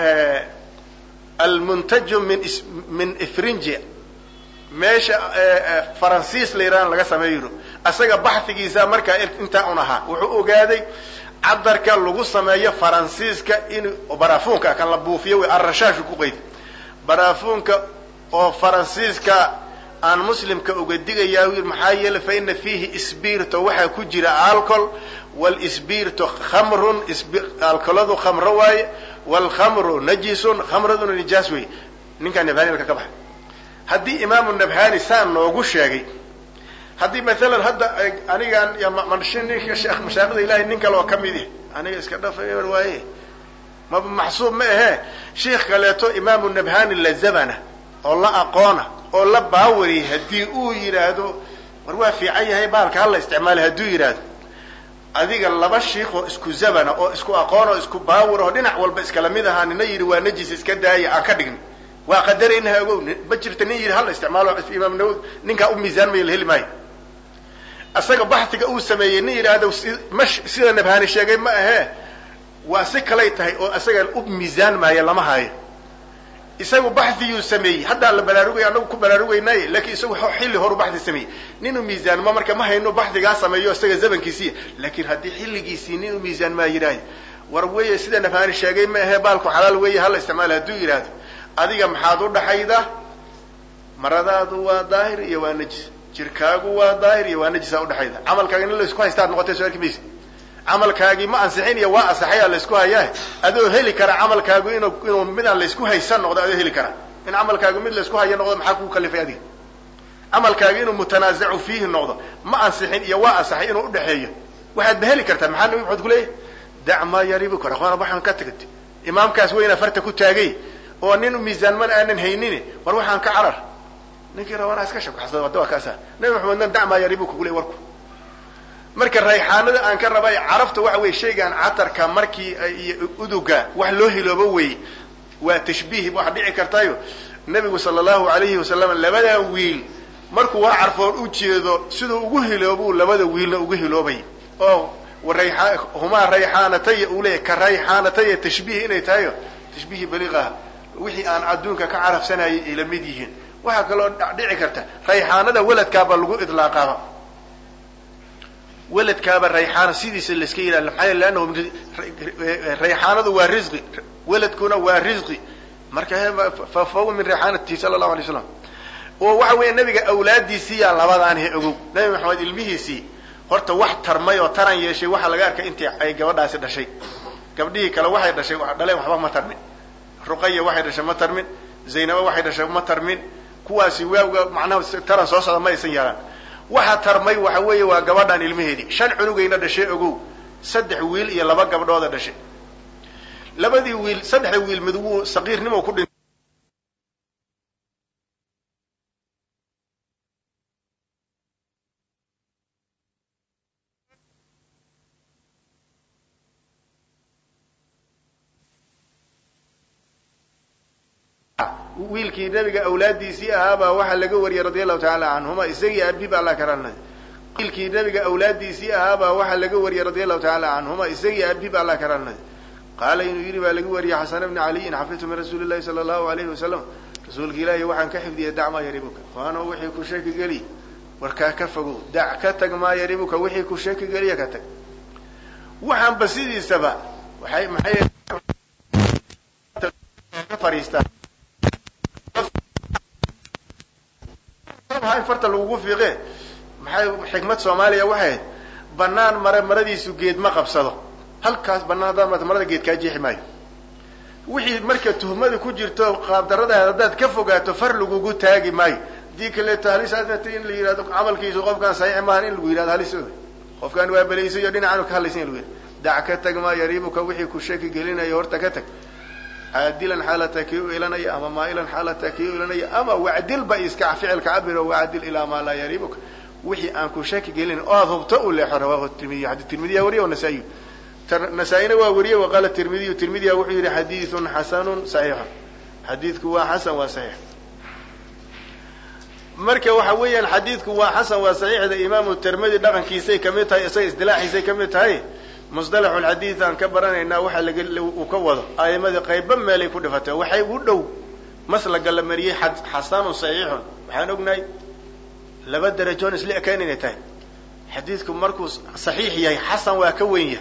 المنتج من من افرنجيا ماشي فرنسيس ليران laga sameeyo asaga baxtigiisa marka inta unaha wuxuu ogaaday cadarka lagu sameeyo faransiiska in barafuunka kan la buufiyo way arshaash ku qeyd barafuunka oo faransiiska aan muslimka uga digayaa wiil maxaa yeelay fa in fihi isbirto waxa ku jira alcohol wal isbirto khamrun alcoholadu khamro way والخمر نجس خمرة نجاس وي نكان نبهاني لك كبح هدي إمام النبهاني سان لوغو شاقي هدي مثلا هدا أنا كان يا منشين يا شيخ مشاهد إلهي نك لو كمي دي أنا إسكده في رواية ما محسوب ما هي شيخ قالته إمام النبهاني للزبنة والله أقانه والله باوري هدي أو يرادو وروا في عي هاي بالك هلا استعمال هدو يراد adiga laba sheekh oo isku zabana oo isku aqoon oo isku baawar oo dhinac walba iskala mid ahaan inay yiri waa najis iska daaya aan ka dhigin waa qadarinaha ogow ma jirta nin yiri hal isticmaalo imaam nawd ninka u miisaan ma heli maayo asaga baxtiga uu sameeyay nin yiraahdo mash sida nabhani sheegay ma aha waa si kale tahay oo asaga u miisaan maayo lama haayo isagu baxthi sameeyay hadda la balaarugay anagu ku balaarugaynay laakiin isagu xilli hor baxthi sameeyay ninu miisaan ma marka ma hayno baxdiga sameeyo isaga zabankiisii laakiin hadii xilligiisii ninu miisaan ma yiraahdo war weeye sida nafaan sheegay ma aha baalku xalaal weeye hal isticmaal haduu yiraahdo adiga maxaad u dhaxayda maradaadu waa daahir iyo waa najis jirkaagu waa daahir iyo waa najis u dhaxayda amalkaaga in la isku haystaa noqotay soo arkaysid amalkaagi ma ansixin iyo waa asaxaya la isku hayaa adoo heli kara amalkaagu inuu inuu mid aan la isku haysan noqdo adoo heli kara in amalkaagu mid la isku hayo noqdo maxaa ku kalifay adiga amalkaagu inuu mutanaazicu fihi noqdo ma ansixin iyo waa asaxay inuu u dhaxeeyo waxaad heli kartaa maxaa nabi wuxuu ku leeyahay dacma yaribu kara qana waxaan ka tagay imaamkaas weyna farta ku taagay oo nin miisaan man aanan haynin war waxaan ka carar ninkii rawana iska shaqo xasada wada kaasa nabi maxamed dacma yaribu ku leeyahay warku marka rayxaanada aan ka rabay carafta waxa way sheegan catarka markii uduga wax loo hiloobo way waa tashbiih wax dhici kartaayo nabigu sallallahu alayhi wasallam labada wiil markuu waa carfoon u jeedo siduu ugu hiloobu labada wiilna ugu hiloobay oo warayxa huma rayxaanatay uu leeyahay ka rayxaanatay tashbiih inay tahay tashbiih baliiqa wixii aan adduunka ka carafsanayay ila mid yihiin waxa kaloo dhici karta rayxaanada waladkaaba lagu idlaaqaba waladkaaba rayxaana sidiisa la iska yiraahdo maxay laano rayxaanadu waa risqi waladkuna waa risqi marka fa faw min rayxaanati sallallahu alayhi wasallam oo waxa weeye nabiga awlaadiisii yaa labadaan he ogow nabi maxamed ilmihiisii horta wax tarmay oo taran yeeshay waxa laga arkay intii ay gabadhaasi dhashay gabdhihii kale waxay dhashay wax dhaleen waxba ma tarmin ruqayya waxay dhashay ma tarmin zaynaba waxay dhashay ma tarmin kuwaasi waaga macnaha taran soo socda ma aysan yeelan waxa tarmay waxa weeye waa gabadhan ilmaheedii shan cunugayna dhashay ogow saddex wiil iyo laba gabdhood dhashay labadii wiil saddex wiil mid uu saqiirnimo ku dhintay wiilkii nabiga awlaadiisii ahaabaa waxa laga wariyay radiyallahu ta'ala anhuma isagii abi baa la karanay wiilkii nabiga awlaadiisii ahaabaa waxa laga wariyay radiyallahu ta'ala anhuma isagii abi baa la karanay qaala inuu yiri baa laga wariyay Hasan ibn Ali in xafidtu min rasuulillahi sallallahu alayhi wasallam rasuulka ilaahi waxaan ka xifdiyay dacma yaribuka waana wixii ku sheeki gali warka ka fogo dac ka tag ma yaribuka wixii ku sheeki gali ka tag waxaan basidiisaba waxay maxay ka fariistaa hay farta lagu fiiqe maxay xikmad Soomaaliya waxay banaan mara maradiisu geed ma qabsado halkaas banaada marada geed ka jeexi maayo wixii marka tuhmada ku jirto qaab darada hadaad ka fogaato far lagu taagi maayo dii kale tahliis aadna in la yiraahdo amalkiisu qofkan saxiix ma in lagu yiraahdo halis qofkan waa baleeyay iyo dhinaca ka halaysan lagu yiraahdo dac ka tag ma yariibuka wixii ku sheeki gelinayo horta ka tag عادلا حالتك إلى أما مائلا حالتك إلى أما وعدل بإسك فعل كعبر وعدل إلى ما لا يريبك وحي أنكو شاكي قيلين أضبط أولي حرواه الترمذي حديث الترمذي وريه والنسائي نسائينا وريه وقال الترمذي والترمذي وحي حديث حسن صحيح حديثك هو حسن وصحيح مركه وحويا حديثك هو حسن وصحيح هذا إمام الترمذي دقن كيسي كميتها يسي إصطلاحي سي كميتها مصطلح الحديث عن كبرنا إنه وحى لقل وكوضه أي ماذا قيبا ما لي كل فتوى وحي ودو مثلا قال مريه حد حسان صحيح وحنقناي لبد رجونس لي كان نتاي حديثكم مركز صحيح يا حسن وكويه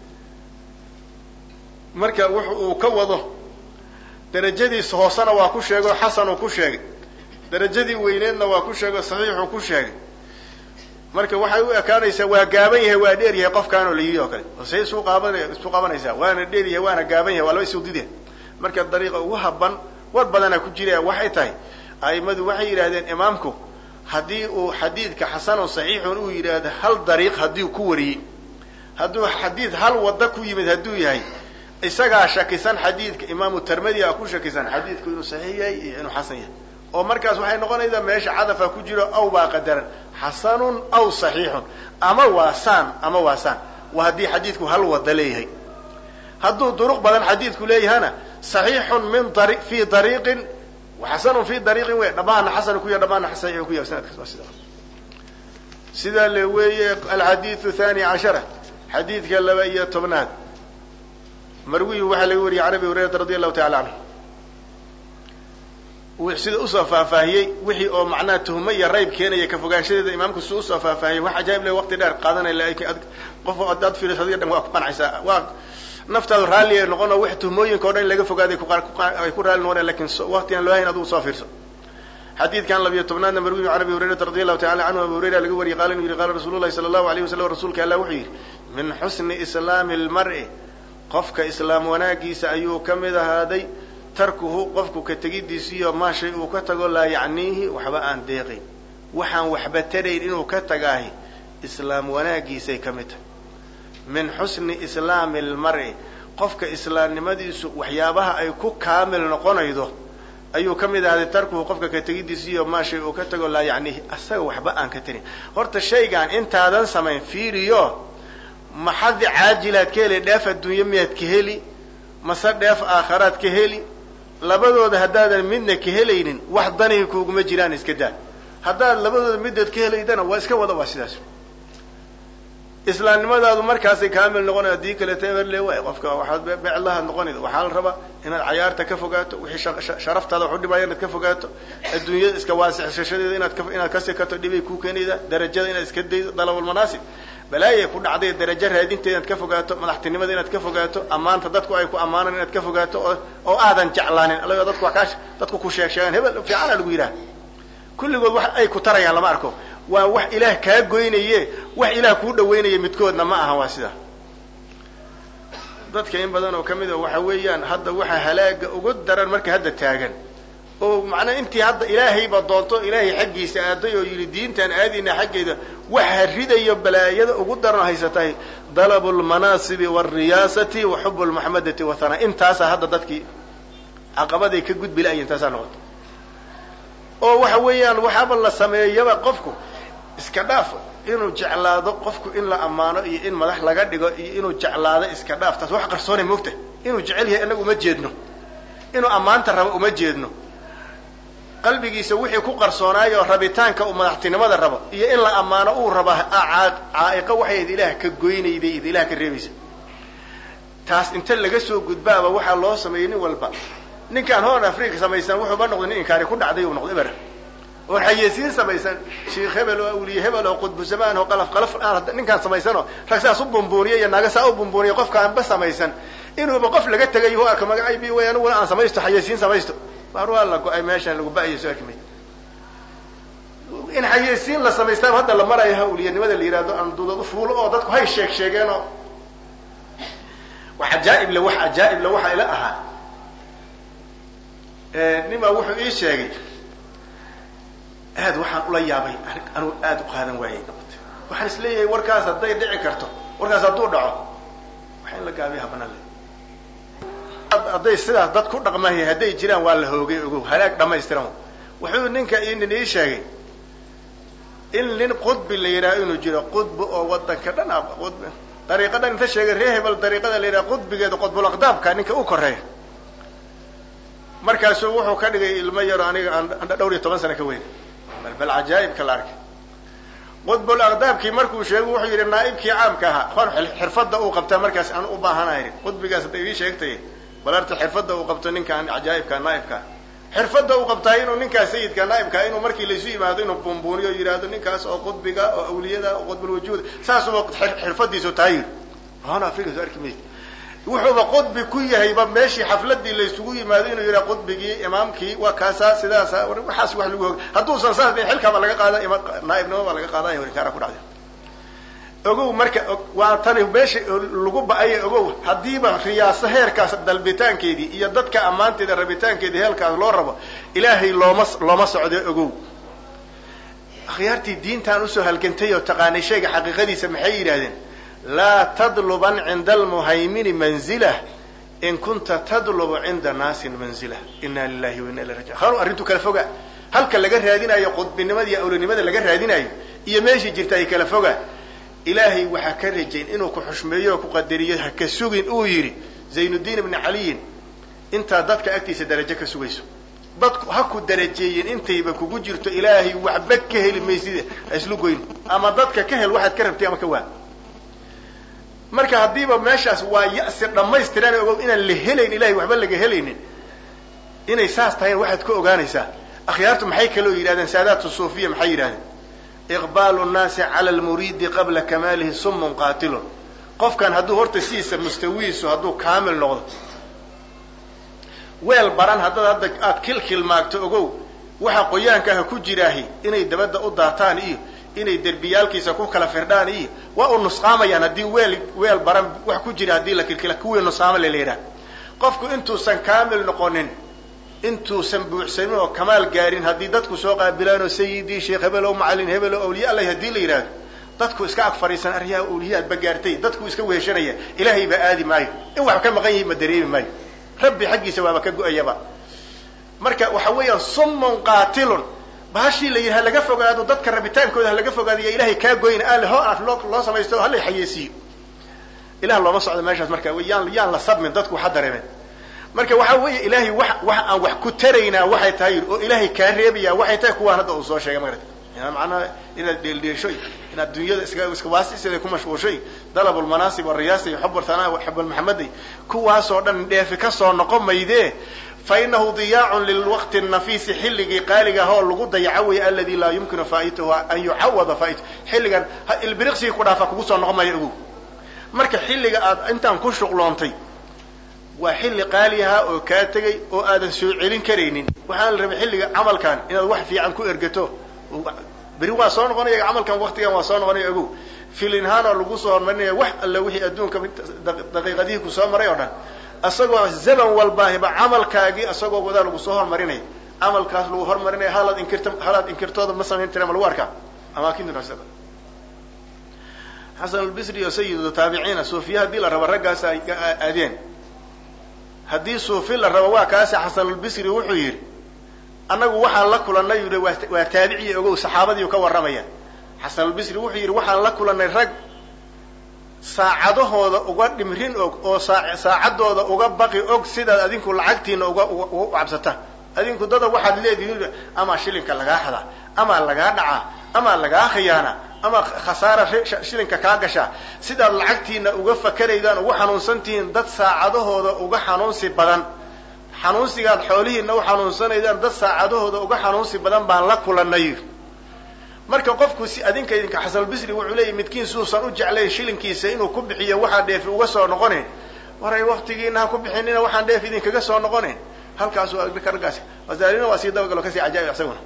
مركا وكوضه درجدي هوسنا waa ku sheego حسن oo ku sheegay darajadii weyneedna waa ku sheego صحيح oo ku sheegay marka waxay u ekaanaysaa waa gaaban yahay waa dheer yahay qofkaan oo liiyo kale say soo qaabanay isku qaabanaysaa waana dheer yahay waana gaaban yahay waa la isoo dideen marka dariiqa ugu haban war badana ku jiray waxay tahay aymadu waxay yiraahdeen imaamku hadii uu xadiidka xasan oo saxiix uu yiraahdo hal dariiq hadii ku wariyay haduu xadiid hal wada ku yimid haduu yahay isaga shakisan xadiidka imaamu tirmidhi ku shakisan xadiidku inuu saxiix yahay iyo inuu xasan yahay oo markaas waxay noqonaysaa meesha cadafa ku jiro aw baa qadaran حسن أو صحيح أما واسان أما واسان وهدي حديثك هل ودليه هدو طرق بدل حديثك ليه هنا صحيح من طريق في طريق وحسن في طريق وين نبان حسن كويا نبان حسن كويا سنة كسبة سيدا اللي هو الحديث الثاني عشرة حديث قال لبيه تبنات مروي وحل يوري عربي هريرة رضي الله تعالى عنه وحسيد أصفى فهي وحي أو معناه تهمية ريب كينية كفوقانشدة إمامك أصفى فهي وحا جايب له وقت دار قادنا إلا إيك قفوا أداد في رسالة وأقبان عيسى نفتح الرالي نقولنا وحي تهمية كورين لقى فوقادي يكون رالي نوري لكن وقتنا لوهين أدو صافر حديث كان لبي تبنان مروي عربي هريرة رضي الله تعالى عنه أبو هريرة لقوري قال قال رسول الله صلى الله عليه وسلم رسولك الله وحي من حسن إسلام المرء قفك إسلام وناقيس أيو كمد هذي تركه قفك كتجديسية ما شيء وكتقول لا يعنيه وحبا أن ديقي وحن وحبترين إنه كتجاهي إسلام وناقيس كمته من حسن إسلام المرء قفك إسلام نمديس وحيابها أي كو كامل نقول يده أيو كمد هذا تركه قفك كتجديسية ما شيء وكتقول لا يعنيه أسوي وحبا أن كترين هرت الشيء كان أنت هذا سمين في ريو ما حد عاجلات كهلي دافع الدنيا ميت كهلي مسار دافع آخرات كهلي labadooda hadaadan midna ka helaynin wax dani kuugu ma jiraan iska daa haddaad labadooda mideed ka helaydana waa iska wada waa sidaas islaamnimadaadu markaasay kaamil noqonay haddii kaleeto eberle waay qofka waxaad beclaha noqonayda waxaa la rabaa inaad cayaarta ka fogaato wixii sharaftaada waxu dhibaya inaad ka fogaato adduunyada iska waasixsashadeeda inaad inaad ka sikato dhibay kuu keenayda darajada inaad iska daydo dalabulmanaasib balaayay ku dhacday darajo raadinteeda inaad ka fogaato madaxtinimada inaad ka fogaato ammaanta dadku ay ku ammaanaan inaad ka fogaato oo oo aadan jeclaanin alla dadku waa kaash dadku ku sheeg sheegaan hebel fiicana lagu yidhaha kulligood wax ay ku tarayaan lama arko waa wax ilaah kaa goynaye wax ilaah kuu dhawaynaye midkoodna ma aha waa sida dadka in badan oo kamid a waxa weeyaan hadda waxa halaaga ugu daran marka hadda taagan oo macnaa intii hadda ilaahayba doonto ilaahay xaggiisa aaday oo yidhi diintaan aadina xaggeeda waxa ridayo balaayada ugu daran haysatay dalabu lmanaasibi waalriyaasati wa xubu lmuxamadati wathana intaasa hadda dadkii caqabaday ka gudbi la-ay intaasaa noqoto oo waxa weeyaan waxaaba la sameeyaba qofku iska dhaaf inuu jeclaado qofku in la ammaano iyo in madax laga dhigo iyo inuu jeclaado iska dhaaf taas wax qarsoonay moogta inuu jecel yahay inagu uma jeedno inuu ammaanta rabo uma jeedno qalbigiisa wixii ku qarsoonaayo rabitaanka uu madaxtinimada rabo iyo in la ammaano uu rabo caa'iqo waxay ilaah ka goynayday id ilaah ka reebaysa taas inta laga soo gudbaaba waxaa loo sameeyay nin walba ninkaan hoon afrika samaysan wuxuuba noqday nin inkaari ku dhacday uu noqday ibara oo xayeysiin samaysan sheekh hebel oo awliye hebel oo qudbu zamaan oo qalaf qalaf ninkaan samaysan oo ragsaas u bumbuuriye iyo naga saa u bumbuuriye qofka aan ba samaysan inuuba qof laga tagay oo arka magacay bi weeyaan uu aan samaysto xayeysiin samaysto waar waa la go'ay meeshan lagu baayo soo arkimay in xayeysiin la samaystaa hadda la marayo awliyanimada la yiraahdo aan dudad fuulo oo dadku hay sheeg sheegeen oo waxa jaa'ib la wax ajaa'ib la waxa ila ahaa ee nima wuxuu ii sheegay aad waxaan ula yaabay anu aad u qaadan waayay waxaan isleeyahay warkaas haday dhici karto warkaas haduu dhaco waxaan la gaabay habnale haday sidaas dad ku dhaqmahay haday jiraan waa la hoogay ugu halaag dhamaystiran wuxuu ninka ii sheegay in lin qudbi la yiraahdo inuu jiro qudb oo wadanka dhan ah qudb dariiqadan inta sheegay reehbal dariiqada la yiraahdo qudbigeeda qudbul aqdaabka ninka uu koreeyo markaasuu wuxuu ka dhigay ilmo yar aniga aan dhowr iyo toban sano ka weyn bal ajaa'ib kala arkay qudbul aqdaabkii markuu sheegay wuxuu yiri naa'ibkii caamka ahaa xor xirfada uu qabtaa markaas aan u baahanahay qudbigaas ay ii sheegtay balarta xirfada uu qabto ninkan ajaa'ibka naa'ibka xirfada uu qabtaa inuu ninkaas sayidka naa'ibka inuu markii la isu yimaado inuu bumbuuniyo yiraahdo ninkaas oo qudbiga oo awliyada oo qudbul wujuud saas uu xirfadiisu tahay ana fiiris arkimay wuxuu ba qudbi ku yahay ba meeshii xafladii la isugu yimaado inuu yiraahdo qudbigii imaamkii waa kaasa sidaas waxaas wax lagu hoog haduu san saas xilka ba laga qaada naa'ibnimo ba laga qaadaa wari kaara ku dhacday ogow marka waa tan meeshii lagu baayay ogow hadiiba riyaasa heerkaas dalbitaankeedii iyo dadka amaanteeda rabitaankeedii heelkaas loo rabo ilaahay looma looma socdo ogow khiyaartii diintan u soo halgantay oo taqaanay shayga xaqiiqadiisa maxay yiraahdeen لا تطلبن عند المهيمن منزله إن كنت تطلب عند ناس منزله إنا لله وإنا إليه راجعون خلوا أرنتو كلا فوقا هل كلا جر هذينا يقود بالنمذ يا أولي النمذ اللي جر هذينا يماشي جرتاي كلا فوقا إلهي وحكر الجين إنه كحشمية وكقدرية كسوقين أويري زين الدين بن علي أنت ضدك أكتي سدرجة كسويسو ضدك هكو درجيين أنت يبكو جرت إلهي وعبك كهل الميزيد أسلوقين أما ضدك كهل واحد كربتي أما كوان marka hadiiba meeshaas waa yasir dhamaystiran oo inaan la helayn ilaahay waxba laga helaynin inay saas tahay waxaad ku ogaanaysaa akhyaartu maxay kala yiraahdeen saadaatu suufiya maxay yiraahdeen iqbalu an-nas 'ala al-murid qabla kamalihi summun qatil qofkan haduu horta siisa mustawiisu haduu kaamil noqdo weel baran hadda hadda aad kilkil maagto ogow waxa qoyaanka ku jiraahi inay dabada u daataan iyo inay derbiyaalkiisa ku kala firdhaan iyo waa uu nusqaamayaan hadii weel weel baran wax ku jira hadii la kilkila kuwii nusqaama la leeyahay qofku intuu san kaamil noqonin intuu san buuxsanin oo kamaal gaarin hadii dadku soo qaabilaan oo sayidi sheekh hebel oo macallin hebel oo awliya allah hadii la yiraahdo dadku iska ag fariisan ariyaa awliya ba gaartay dadku iska weeshanaya ilaahay ba aadi maayo in wax ka maqan yahay ma dareemi maayo rabbi xaqiisa waa ka go'ayaba marka waxa weeyaan summun qaatilun baashii la yiraahdo laga fogaado dadka rabitaankooda laga fogaado ilaahay ka goyn allaho af loo samaysto hal xayeysi ilaah loo ma socdo meeshaas marka yaan yaan la sabmin dadku waxa dareemeen marka waxa weeye ilaahay wax wax aan wax ku taraynaa waxay tahay oo ilaahay ka reebaya waxay tahay kuwa hadda uu soo sheegay marka يعني معناه إن الدل شيء إن الدنيا إسكواسي إذا كم مشغول شيء طلب المناصب والرئاسة يحب الثناء ويحب المحمدي كوا صورنا ده في كسر نقوم يده فإنه ضياع للوقت النفيس حلقي قالقا هو اللقود يعوي الذي لا يمكن فائته أن يعوض فائته حلقا البرقسي كنا فكوسا نقوم يده مرك حلقا أنت أنكون شغلانتي وحل قاليها أو كاتجي أو هذا سوء كرينين وحال ربح حلقا عمل كان إن الواحد في عنكو إرجته بريوا صان غني عمل كان وقت كان وصان غني أجو في الإنهار اللقوس هرمني واحد اللي وحي أدون كم دقيقة دي كسام مريونا أصدقوا الزمن والباهبة عمل كاجي أصدقوا بدل اللقوس هرمني عمل كاس لو هرمني حالات إنكرت حالات إنكرت هذا مثلا أنت نعمل واركا أماكن الرسالة حسن البصري يا سيد التابعين سوفيا دي لرب الرجاس أدين هدي سوفي للربوا كاس حسن البصري وحير anagu waxaan la kulanay yiri waa taabiciye ogow saxaabadii ka waramaya Xasan al-Basri wuxuu yiri waxaan la kulanay rag saacadahooda uga dhimrin og oo saacadooda uga baqi og sida adinku lacagtiina uga u cabsata adinku dada waxaad leedihiin ama shilinka laga xada ama laga dhaca ama laga khiyaana ama khasaara shilinka ka gasha sida lacagtiina uga fakaraydaan ugu xanuunsantiin dad saacadahooda uga xanuunsi badan xanuunsigaad xoolihiina u xanuunsanaydaan dad saacadahooda uga xanuunsi badan baan la kulanay marka qofku si adinka idinka Xasan al-Basri wuxuu leeyahay midkiin suusan u jeclay shilinkiisa inuu ku bixiyo waxa dheef uga soo noqonay waray waqtigiina ku bixinina waxaan dheef idinkaga soo noqonay halkaas oo agri kargaas wasaalina waa sida galo kasi ajaayib asaguna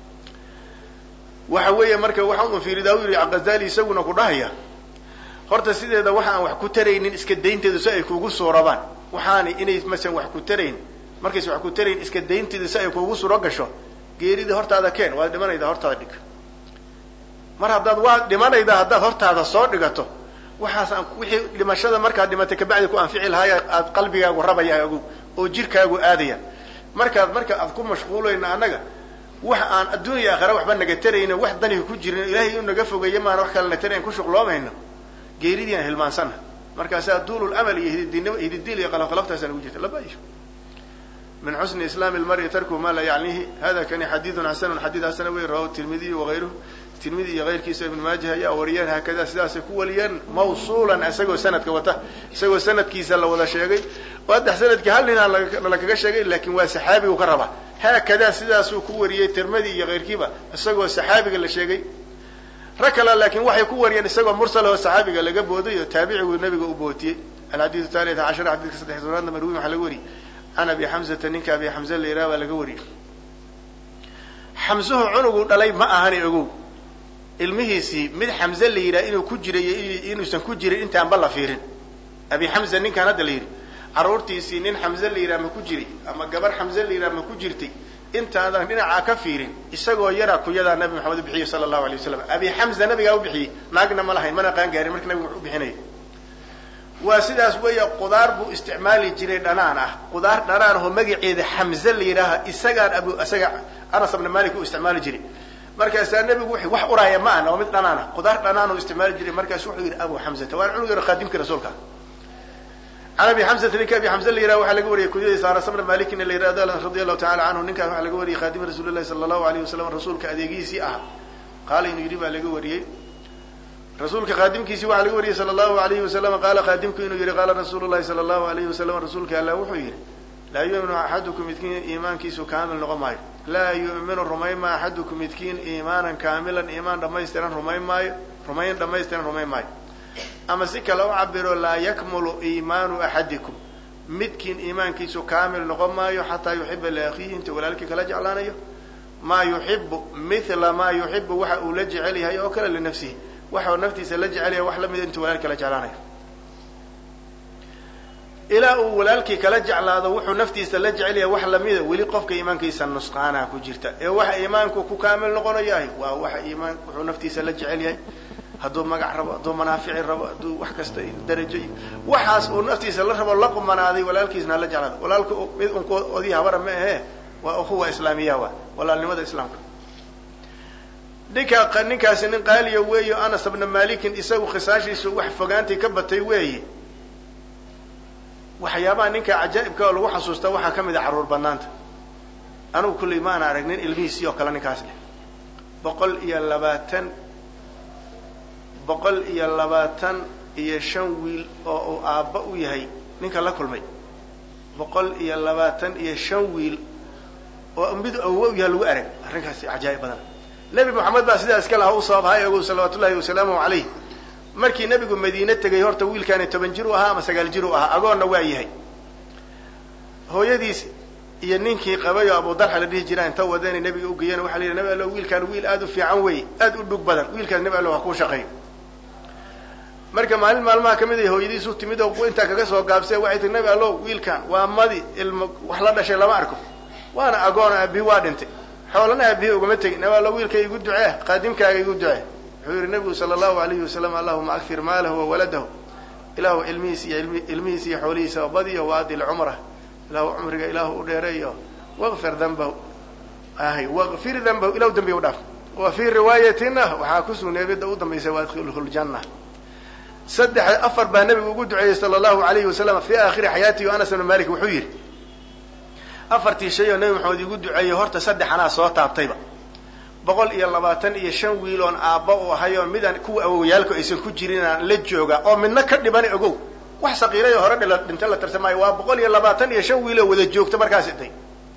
waxa weeye marka waxaan u fiiridaa wiiri Aqazali isaguna ku dhahaya horta sideeda waxaan wax ku taraynin iska deynteedu si ay kuugu soo rabaan waxaani inay masan wax ku tarayn markaas wax ku tarayn iska deynteedu si ay kuugu soo gasho geerida hortaada keen waa dhimanayda hortaada dhig mar haddaad waa dhimanayda haddaad hortaada soo dhigato waxaas wixii dhimashada marka dhimatay ka bacdi ku anfici lahaay aad qalbigaagu rabaya oo jirkaagu aadaya marka marka aad ku mashquulayna anaga wax aan adduunyo aakhira waxba naga tarayna wax dani ku jirin ilaahay inuu naga fogeeyo ma wax kale na tarayn ku shuqloomayna geeridii aan hilmaansana markaas aduulul amal yihidiinimo yidiil iyo qalab qalabtaasana ugu jirta laba isho من حسن إسلام المرء تركه ما لا يعنيه هذا كان حديث حسن حديث حسن ورواه الترمذي وغيره الترمذي غير كيس ابن ماجه يا وريان هكذا سداس كوليان موصولا اسغو سند كوته اسغو سند كيس لا ودا شيغي ودا سند كهلنا لا كغا شيغي لكن وا صحابي وكربا هكذا سداس كوريي الترمذي غير كيبا اسغو صحابي لا شيغي ركلا لكن waxay ku wariyeen isagoo mursal oo saxaabiga laga boodayo taabiicigu nabiga u bootiyay الحديث الثالث عشر حديث صحيح سنن مروي محل وري أنا أبي حمزة نينك أبي حمزة اللي يراه ولا جوري حمزه عنقو دلي ما أهاني أقول المهيسي من حمزة اللي يراه إنه كجري إنه سن كجري أنت عم بالله فيرن أبي حمزة نينك أنا دليل عرورتي سنين حمزة اللي يراه ما كجري أما جبر حمزة اللي يراه ما كجرتي أنت هذا هنا عاكفيرن يسقوا يرى كيدا النبي محمد بحي صلى الله عليه وسلم أبي حمزة نبي أو بحي ما قلنا ما لهين ما نقان جاري مركنا نبي بحني وسيداس ويا قدار بو استعمالي جري دنانا قدار دنان هو مغيعيده حمزه ليراها اسغان ابو اسغا انس بن مالك استعمالي جري markaas nabigu wuxuu wax uraaya ma ana mid dhanana qudar dhanana oo isticmaal jiray markaas wuxuu yiri abu hamza tawaan cunuga khadimka rasuulka anabi hamza tilka bi hamza liyara waxa laga wariyay kudiyay saara sabr malik in liyara radiyallahu ta'ala anhu ninka waxa laga wariyay khadim rasuulullah sallallahu alayhi wasallam rasuulka adeegiisi ah qaal inuu yiri ba laga wariyay رسولك خادمك سوى على الوري صلى الله عليه وسلم قال خادمك إنه يري قال رسول الله صلى الله عليه وسلم رسولك ألا وحير لا يؤمن أحدكم يتكين إيمان كيسو كامل نغماي لا يؤمن رمين ما أحدكم يتكين إيمانا كاملا إيمان رميستران رمين ماي رمين رميستران رمين ماي أما سيكا لو عبروا لا يكمل إيمان أحدكم متكين إيمان كيسو كامل نغماي حتى يحب لأخيه انت ولذلك كلا جعلانيه ما يحب مثل ما يحب وحا أولج عليها يوكل لنفسه waxa naftiisa la jecel yahay wax la mid inta walaalka la jeclaanayo ila uu walaalkii kala jeclaado wuxuu naftiisa la jecel yahay wax la mid wali qofka iimaankiisa nusqaana ku jirta ee waxa iimaanku ku kaamil noqonayaa waa waxa iimaan wuxuu naftiisa la jecel yahay haduu magac rabo haduu manaafici rabo haduu wax kasta darajo waxaas uu naftiisa la rabo la qumanaaday walaalkiisna la jeclaado walaalku mid uu odii habara ma ahe waa ukhuwa islaamiya waa walaalnimada islaamka ninka ninkaas nin qaaliyo weeyo Anas ibn Malik isagu khisaashiisu wax fogaantay ka batay weeye waxyaabaha ninka ajaa'ibka oo lagu xasuusta waxa kamid ah caruur banaanta anu kulli ma ana aragnin ilmihiisi oo kala ninkaas leh boqol iyo labaatan boqol iyo labaatan iyo shan wiil oo uu aabba u yahay ninka la kulmay boqol iyo labaatan iyo shan wiil oo mid awow yahay lagu arag arrinkaasi cajaa'ib badan nabi maxamed baa sidaa iska lahaa u saabahay ogow salawaatullaahi wasalaamu calayh markii nabigu madiine tegay horta wiilkaani toban jir u ahaa ama sagaal jir u ahaa agoonna waa yahay hooyadiis iyo ninkii qabay oo abu dalxa la dhihi jiraa inta wadeen nabiga u geeyeen waxa la yidhi nabi allo wiilkaan wiil aad u fiican wey aad u dhug badan wiilkaan nabi allo waa kuu shaqeey marka maalin maalmaha kamid ay hooyadiisu timid oo intaa kaga soo gaabsay waxay tii nabi allo wiilkaan waa madi ilmo wax la dhashay lama arko waana agoona abi waa dhintay xoolana abi ugama tegin nabi allo wiilka igu ducee qaadimkaaga igu ducee wuxuu yidhi nabigu sala allahu alayhi wasalam allahuma akfir maalahu wa waladahu ilaahu ilmihiisa iyo ilmihiisa iyo xoolihiisa badiyo waadi lcumra ilaahu cumriga ilaahu u dheereeyo waqfir dambahu ahay waqfir dambahu ilaahu dambiga u dhaaf wa fii riwaayatina waxaa ku sugneebida u dambaysa waadkhilhu ljanna saddex afar baa nabigu ugu duceeyey sala allahu alayhi wasalam fi aakhiri xayaatihi anas ibn malik wuxuu yidhi afartii shay oo nabi maxamed igu duceeyey horta saddex anaa soo taabtayba boqol iyo labaatan iyo shan wiil oon aabba u ahay oo midaan kuwa awowyaalku aysan ku jirin aan la jooga oo midna ka dhibani ogow wax saqiirayo hore dhila dhinta la tarsamaayo waa boqol iyo labaatan iyo shan wiil oo wada joogta markaas intay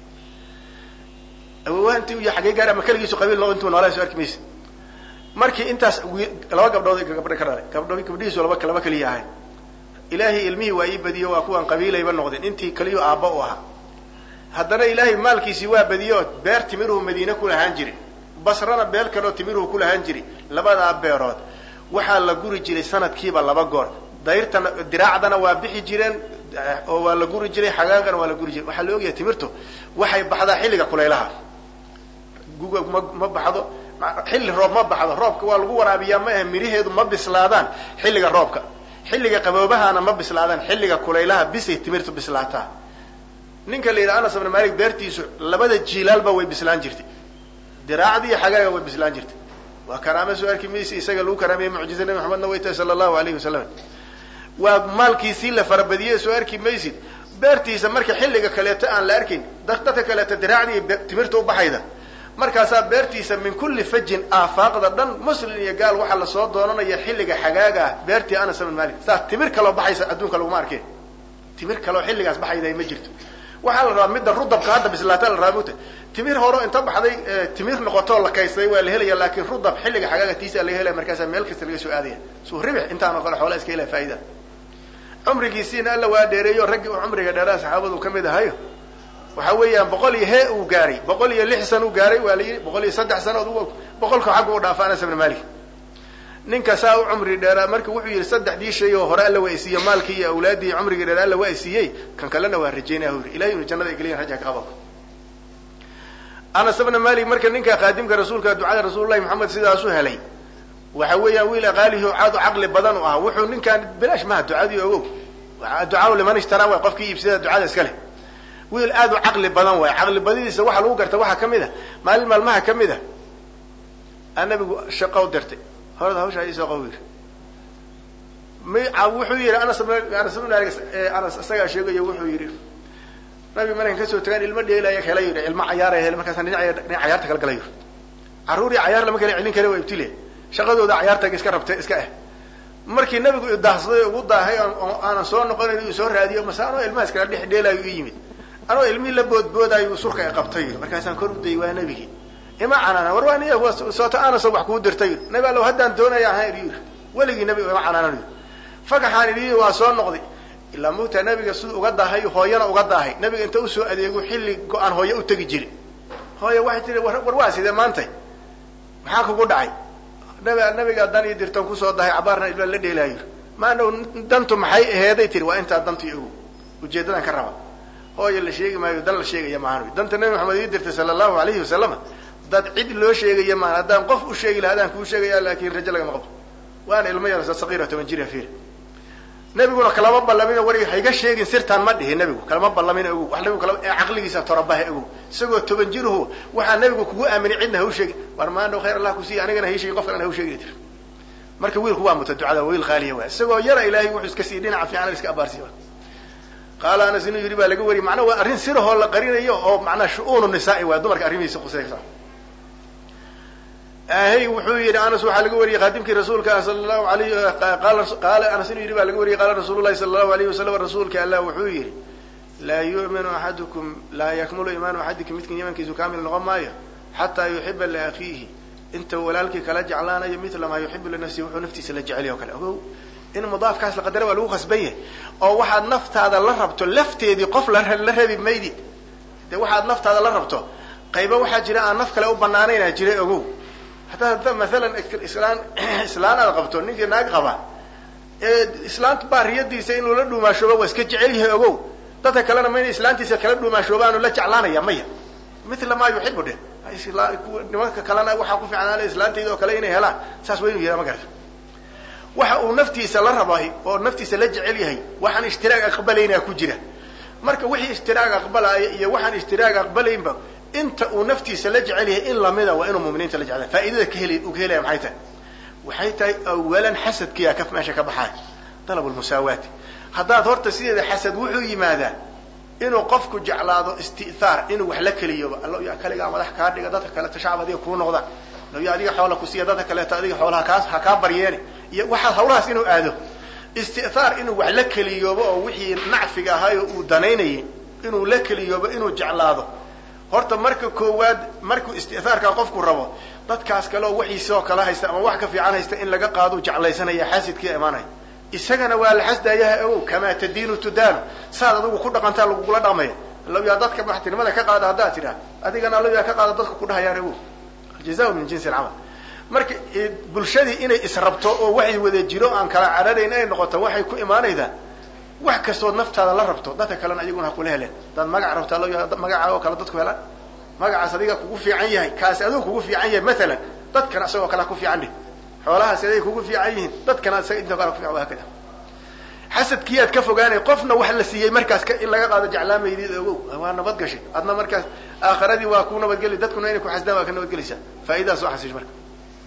awowaantii iyo xagee gaar ama kaligiisu qabiil loo intuu noolaa soo arki maysa markii intaas laba gabdhood gabdho ka dhalay gabdho gabdhihiisu laba laba kaliya ahay ilaahay ilmihii waa ii badiyo waa kuwan qabiilayba noqdeen intii kaliyo aabba u ahaa haddana ilaahay maalkiisii waa badiyo beer timiruhu madiine ku lahaan jiray basrana beel kaleo timiruhu ku lahaan jiray labadaa beerood waxaa la guri jiray sanadkiiba laba goor dayrtana diraacdana waa bixi jireen oo waa la guri jiray xagaagana waa la guri jiray waxaa la ogyahay timirtu waxay baxdaa xilliga kulaylaha guga ma ma baxdo xilli roob ma baxdo roobka waa lagu waraabiyaa ma aha miriheedu ma bislaadaan xilliga roobka xilliga qaboobahana ma bislaadaan xilliga kulaylaha bisay timirtu bislaataa ninka la yidhaha anas ibn malik beertiisu labada jiilaalba way bislaan jirtay diraacdii xagaaga way bislaan jirtay waa karaamo soo arki maysi isaga lagu karaamiyey mucjiza nabi maxamedna way tahay sala allahu alayhi wasalam waa maalkiisii la farabadiyey soo arki maysid beertiisa marka xilliga kaleeto aan la arkayn dadka kaleeto diraacdii timirta u baxayda markaasaa beertiisa min kulli fajin aafaaqda dhan muslim iyo gaal waxaa lasoo doonanaya xilliga xagaaga ah beertii anas ibn malik saa timir kaloo baxaysa adduunka laguma arkeen timir kaloo xilligaas baxayda ma jirto waxaa la rabaa midda rudabka hadda bislaata la raabuta timir horo inta baxday timir noqotoo la kaydsaday waa la helaya laakiin rudab xilliga xagaaga tiisa laga helaya markaasaa meel kasta laga soo aadaya suu ribix intaanoo kale xoola iska helaya faa'ida cumrigiisiina alla waa dheereeyo raggii uu cumriga dheeraa saxaabadu kamid ahayo waxa weeyaan boqol iyo hee uu gaaray boqol iyo lix san uu gaaray waa la yidhi boqol iyo saddex sanood u boqolka xagga u dhaafa anas ibn malik ninka saa u cumri dheeraa marka wuxuu yidhi saddexdii shay oo hore alla waa isiiye maalkii iyo awlaadii cumrigii dheeraa alla waa isiiyey kan kalena waa rajaynaya hu yidhi ilahay inu jannada igeliyan raja ka qabo anas ibn malik marka ninka qaadimka rasuulka ducada rasuulullahi maxamed sidaasu helay waxa weeyaan wiil aqaalihi oo caad u caqli badan u ahaa wuxuu ninkaan bilaash maha ducadii ogow ducaa liman ishtaraa waay qofkii iibsada ducada iska leh wiil aad u caqli badan waay caqli badadiisa waxa lagu garta waxaa kamid a maalin maalmaha kamid a aa nabigu shaqo u dirtay horada hawshaa iisoo qaw yiri m wuxuu yihi anas anas ibn malik anas isagaa sheegayo wuxuu yidhi nabi markan kasoo tagaan ilmo dheelaya hela yidhi ilmo cayaaraya hel markaasa dhinac dhinac cayaarta kala gala yiri carruurii cayaar lama kala celin kara waa ibtile shaqadooda cayaartaga iska rabtay iska ah markii nabigu idaahsaday ugu daahay aanan soo noqonayn uu soo raadiyo mase anoo ilmahaas kala dhex dheelaayo u yimid anoo ilmihii la boodboodaayo surka ay qabtay yiri markaasaan kor u dayay waa nabigii ima canaana war waa niya soota aanasa wax kuu dirtay yiri nabi allow haddaan doonaya ahaan idhi yiri weligii nabiga ima canaananayo fagaxaan idhi waa soo noqday ilaa muuta nabiga siduu uga daahay hooyana uga daahay nabiga inta usoo adeego xilli go-aan hooye u tegi jiri hooye waxay tihi war waa sidee maantay maxaa kugu dhacay nabi nabiga dan ii dirtan kusoo dahay cabaarna ilma la dheelaayo yiri maanow dantu maxay aheeday tiri waa intaa dantu igu ujeedadan ka raba hooye la sheegi maayo dan la sheegaya maahan danta nabi maxamed ii dirtay sala allahu alayhi wasalam dad cid loo sheegaya maan haddaan qof u sheegi laha adaan kuu sheegaya laakin rajo lagama qabto waana ilmo yar saqiira toban jir fiir nabiguna kalama ballamin wari hayga sheegin sirtaan ma dhihin nabigu kalama ballamin ogu wax nabigu kala aqligiisa torabaha ogu isagoo toban jiruhu waxa nabigu kugu aaminay cidna ha u sheegi war maano khayr allah ku sii anigana hay sheegi qof kale ha u sheegi tir marka wiilku waa mutaducada wiil qaaliya waa isagoo yara ilaahay wuxuu iska sii dhinaca fiican iska abaarsiyo qaala anas inuu yiri baa laga wari macna waa arrin sirahoo la qarinayo oo macna shu'uunu nisaa waa dumarka arrimihiisa qusaysa ahay wuxuu yidhi anas waxaa laga wariyey qaadimkii rasuulka sala allahu alayhi qaala qaala anas inuu yidhi baa laga wariyey qaala rasuulullahi sala allahu alayhi wasalam rasuulka allah wuxuu yidhi laa yu'minu axadukum laa yakmulu iimaanu axadikum midkin iimaankiisu kaamil noqon maayo xataa yuxiba liakhiihi inta walaalkii kala jeclaanayo mithla maa yuxibu linafsihi wuxuu naftiisa la jeceliy oo kale ogow in mudaafkaas la qadara waa lagu khasban yahay oo waxaad naftaada la rabto lafteedii qof la la rabi maydid de waxaad naftaada la rabto qayba waxaa jira aan naf kale u banaanaynaa jiray ogow haddaad maalan islaan islaan aad qabto ninkii naag qaba ee islaanta baariyadiisa inuu la dhuumaashooba waa iska jecel yahay ogow dadka kalena ma inay islaantiisa kala dhuumaashoobaanu la jeclaanaya maya mithla maa yuxibu dheh nimanka kalena waxaa ku fiicnaanay islaantayda oo kale inay helaan saas waa inuu yahay ma garata waxa uu naftiisa la rabay oo naftiisa la jecel yahay waxaan ishtiraag aqbalaynaa ku jira marka wixii ishtiraag aqbalaya iyo waxaan ishtiraag aqbalaynba inta uu naftiisa la jecel yahay in lamida waa inuu mu'miniinta la jeclaa faa'iidada ka heli uu ka helaya maxay tahay waxay tahay awalan xasadkiyaa ka meesha ka baxay talabul musaawaati haddaad horta sideeda xasad wuxuu yimaadaa inuu qofku jeclaado isti'thaar inuu wax la keliyoba allo yaa kaligaa madax kaa dhiga dadka kale tashacab adiga kuu noqda allo yaa adiga xoola ku siiya dadka kaleeto adiga xoolaha kaas ha kaa baryeeni iyo waxaad hawlahaas inuu aado isti'thaar inuu wax la keliyoobo oo wixii nacfiga ahaayo uu danaynayay inuu la keliyoobo inuu jeclaado horta marka koowaad markuu isti'thaarka qofku rabo dadkaas kale oo wixiisoo kala haysta ama wax ka fiican haysta in laga qaado jeclaysanaya xasidkii imaanay isagana waa la xasdayaha ogow kamaa tadiinu tudaanu saad adigu ku dhaqantaa lagugula dhaqmaya allow yaa dadka maxtinimada ka qaada haddaad tidhaah adigana allow yaa ka qaada dadka ku dhahayaan ogow aljazaa min jinsi alcamal marka bulshadii inay israbto oo waxay wada jiro aan kala cararayn ay noqoto waxay ku imaanaydaa wax kastoo naftaada la rabto dadka kalena iyaguna ha kula heleen hadaad magac rabto allow yaa magacaa oo kale dadku helaan magacaas adiga kugu fiican yahay kaasi adigu kugu fiican yahay maalan dadkana isagoo kale ha ku fiican dhih xoolahaas aday kugu fiican yihiin dadkana isaga inta kale ku fiican waa kada xasadkii aad ka fogaanay qofna wax la siiyey markaas in laga qaado jeclaamaydid ogow waa nabad gashay adna markaas aakhiradii waa ku nabadgeli dadkuna inay ku xasdaan waa ka nabadgelaysaa faa'iidaas oo xasiish marka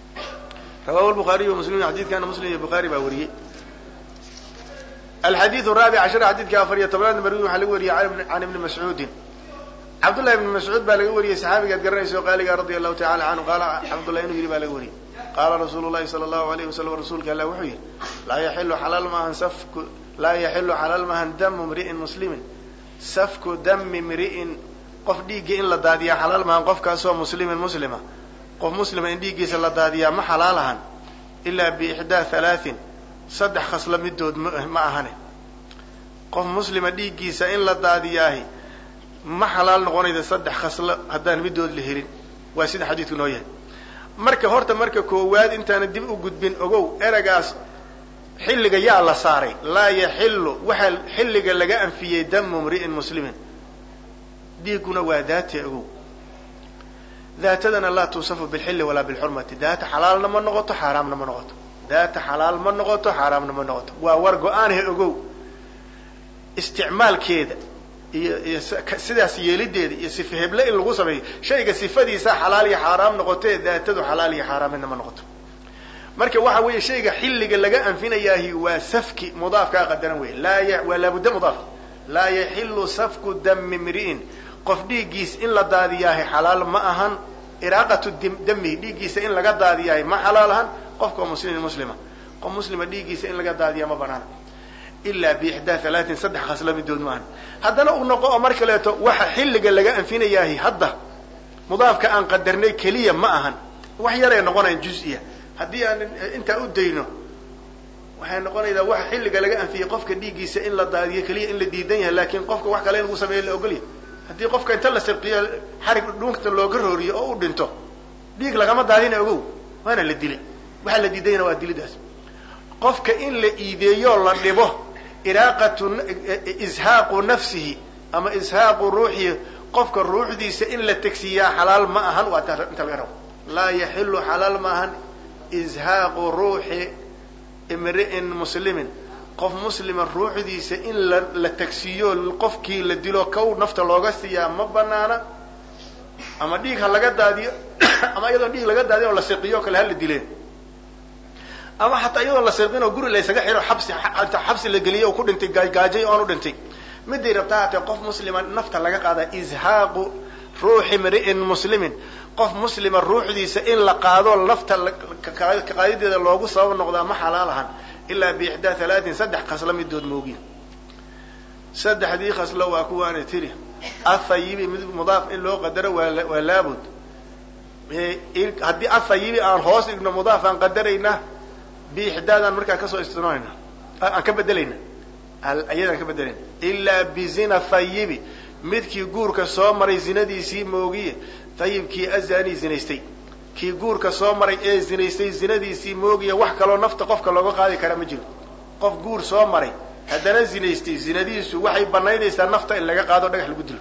رواه البخاري ومسلم حديث كان مسلم البخاري باوريه الحديث الرابع عشر حديث كافر طبعا مروي وحا لغو وريه عن ابن مسعود عبد الله بن مسعود با لغو وريه صحابي قد قرنيسو قال رضي الله تعالى عنه قال عبد الله انه با لغو وريه قال رسول الله صلى الله عليه وسلم رسولك الله وحي لا يحل حلال ما سفك لا يحل حلال ما دم امرئ مسلم سفك دم امرئ قف ديغ ان لا داديا حلال ما قف كاسو مسلم مسلمه qof muslima in dhiiggiisa la daadiyaa ma xalaalahan ilaa biixdaa halaatin saddex khasla midood ma ahane qof muslima dhiiggiisa in la daadiyaahi ma xalaal noqonayda saddex khaslo haddaan midood la helin waa sida xadiidku noo yahay marka horta marka koowaad intaana dib u gudbin ogow eragaas xilliga yaa la saaray laa yaxillu waxaa xilliga laga anfiyey damu mri'in muslimin dhiigguna waa daate ogow ذاتنا لا توصف بالحل ولا بالحرمة ذات حلال ما نقطه حرام ما نقطه ذات حلال ما نقطه حرام ما نقطه وورقو أنه أجو استعمال كذا سيدا سيليد يصفه بلا الغصبي شيء صفة دي سا حلال حرام نقطه ذاته حلال حرام ما نقطه مركب واحد ويا شيء حل جلجاء أنفينا ياهي وسفك مضاف كقدرنا وين لا ي... ولا بد مضاف لا يحل سفك دم امرئ qof dhiiggiis in la daadiyahay xalaal ma ahan iraaqatu dami dhiiggiisa in laga daadiyahay ma xalaalahan qofka muslim muslima qof muslima dhiiggiisa in laga daadiyaa ma banaana ilaa biixdaa halaatin saddex khasla midood maahan haddana uu noqo oo mar kaleeto waxa xilliga laga anfinayahay hadda mudaafka aan qadarnay keliya ma ahan wax yaray noqonayaan juz-iya haddii aan intaa u dayno waxay noqonaydaa waxa xilliga laga anfiyay qofka dhiiggiisa in la daadiyo keliya in la diidan yahay laakiin qofka wax kale in lagu sameeyo la ogolyahay haddii qofka inta la sirqiyo xarig dhuunta looga rooriyo oo u dhinto dhiig lagama daadina ogow waana la dilay waxa la diidayna waa dilidaas qofka in la iideeyo la dhibo iraaqatu izhaaqu nafsihi ama izhaaqu ruuxihi qofka ruuxdiisa in la tagsiyaa xalaal ma ahan waa inta laga rabo laa yaxillu xalaal ma ahan izhaaqu ruuxi imri'in muslimin qof muslima ruuxdiisa in la la tagsiyo qofkii la dilo kow nafta looga siiyaa ma banaana ama dhiig ha laga daadiyo ama iyadoo dhiig laga daadiyo oo la sirqiyo kale ha la dileen ama hataa iyadoo la sirqin oo guri la isaga xiro xabsi xabsi la geliyo oo ku dhintay gaajay oo u dhintay midii rabtaa qof muslima nafta laga qaada izhaaqu ruuxi mri'in muslimin qof muslima ruuxdiisa in la qaado lafta kaqaadideeda loogu sabab noqdaa ma xalaalahan ilaa biixdaa halaatin saddex khasla midood moogiin saddexdii khaslo waa kuwaana tiri athayibi mid mudaaf in loo qadaro waa laabud haddii athayibi aan hoos dhigno mudaaf aan qadarayna biixdaadaan markaa kasoo istinooyna aan ka bedelayna ayadaan ka bedelayna ilaa bizina thayibi midkii guurka soo maray zinadiisii moogiye thayibkii azani zinaystay kii guurka soo maray ee zinaystay zinadiisii moogiye wax kaloo nafta qofka looga qaadi kara ma jiro qof guur soo maray haddana zinaystay zinadiisu waxay banaynaysaa nafta in laga qaado dhagax lagu dilo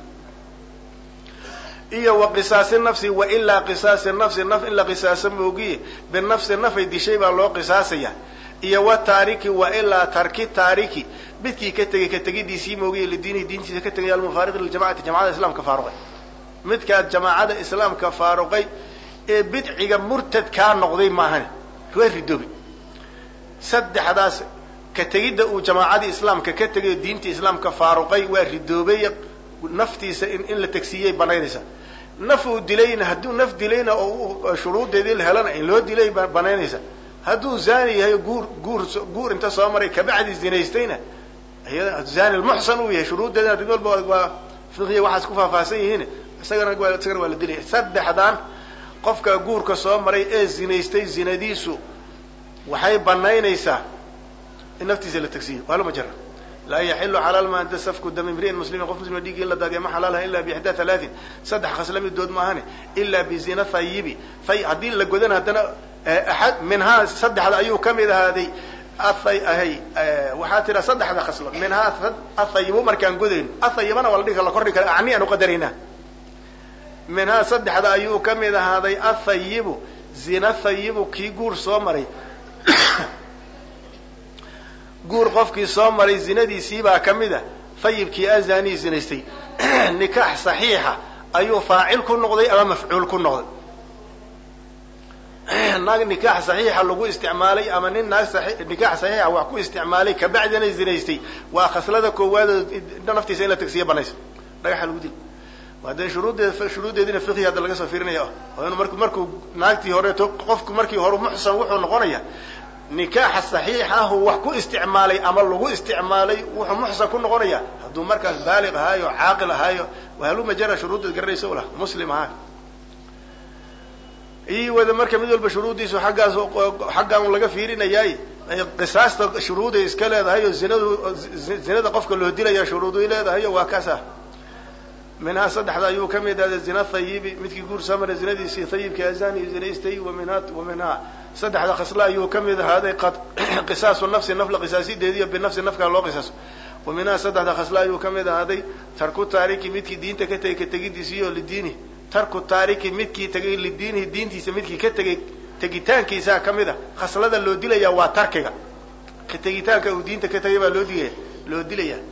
iyo wa qisaasi nafsi wa ilaa qisaasi nafsi naf in la qisaaso moogiye binafsi nafay dishay baa loo qisaasaya iyo wa taariki wa ilaa tarki taariki midkii ka tegay ka tegidiisii moogiye lidiinihi diintiisa ka tegay almufaariqi liljamacati jamacada islaamka faaruqay midkaa jamaacada islaamka faaruqay ee bidciga murtad kaa noqday maahan waa ridoobi saddexdaas ka tegidda uu jamaacadii islaamka ka tegay diinta islaamka faaruqay waa ridoobay naftiisa in in la tagsiiyey banaynaysa naf uu dilayna hadduu naf dilayna oo shuruudeedii la helana in loo dilay banaynaysa hadduu zani yahay guur guur guur inta soo maray kabacdi zinaystayna iyada zani almuhsan uu yahay shuruudeedina dad walba waa fiqiga waxaas ku faahfaahsan yihiin isagana waa isagana waa la dilay saddexdaan qofka guurka soo maray ee zinaystay zinadiisu waxay banaynaysaa in naftiisa la tagsiiyo waa lama jara لا يحل حلال ما أنت سفك دم امرئ مسلم قف مسلم ديك إلا داد ما حلالها إلا بإحدى ثلاث صدح خسلم الدود ماهني إلا بزنا ثيبي في عدين لجودنا هدنا أحد منها صدح هذا أيوه كم إذا هذه الثي هي وحاتنا صدح هذا خسلم منها الثيب مركان جودين الثيب أنا والديك الله قرنك أعني أنا قدرنا منها صدح هذا أيوه كم إذا هذه الثيب زنا الثيب كي جور صامري guur qofkii soo maray zinadiisii baa kamid ah fayibkii azani zinaystay nikaax saxiixa ayuu faacil ku noqday ama mafcuul ku noqday naag nikaax saxiixa lagu isticmaalay ama nin naag saxiix nikaax saxiixa wax ku isticmaalay ka bacdina zinaystay waa khaslada koowaad naftiisa in la tagsiyo banayso dhagaxa lagu dil wadan shuruudeeda shuruudeedina fiqhi hada laga soo fiirinayo oo inuu markuu markuu naagtii hore qofku markii hore muxsan wuxuu noqonayaa nikaaxa saxiixa huu wax ku isticmaalay ama lagu isticmaalay wuxuu muxsan ku noqonaya hadduu markaas baaliq ahaayo caaqil ahaayo wahalu majara shuruudeed garanaysa u lah muslim ahaa iyo wada marka mid walba shuruudiisu xaggaas xaggaan laga fiirinayaay qisaasta shuruuday iska leedahay oo zinadu zinada qofka loo dilaya shuruuday leedahay waa kaasa منها صدح ذا يو كم إذا الزنا الطيب مثل يقول سمر الزنا دي سي طيب كأزاني زنا يستوي ومنها ومنها صدح ذا خصلا يو كم إذا هذا قد قصاص النفس النفل قصاصي دي بالنفس النفس كان له قصاص ومنها صدح ذا خصلا يو كم إذا هذا تركوا تاريخ مثل دين تكتي كتجي دي سيو للدين تركوا تاريخ مثل تجي للدين الدين دي سمثل كتجي تجيتان كيسا كم إذا خصلا ذا لو دليا وتركها كتجيتان كودين تكتي بلو دي لو دليا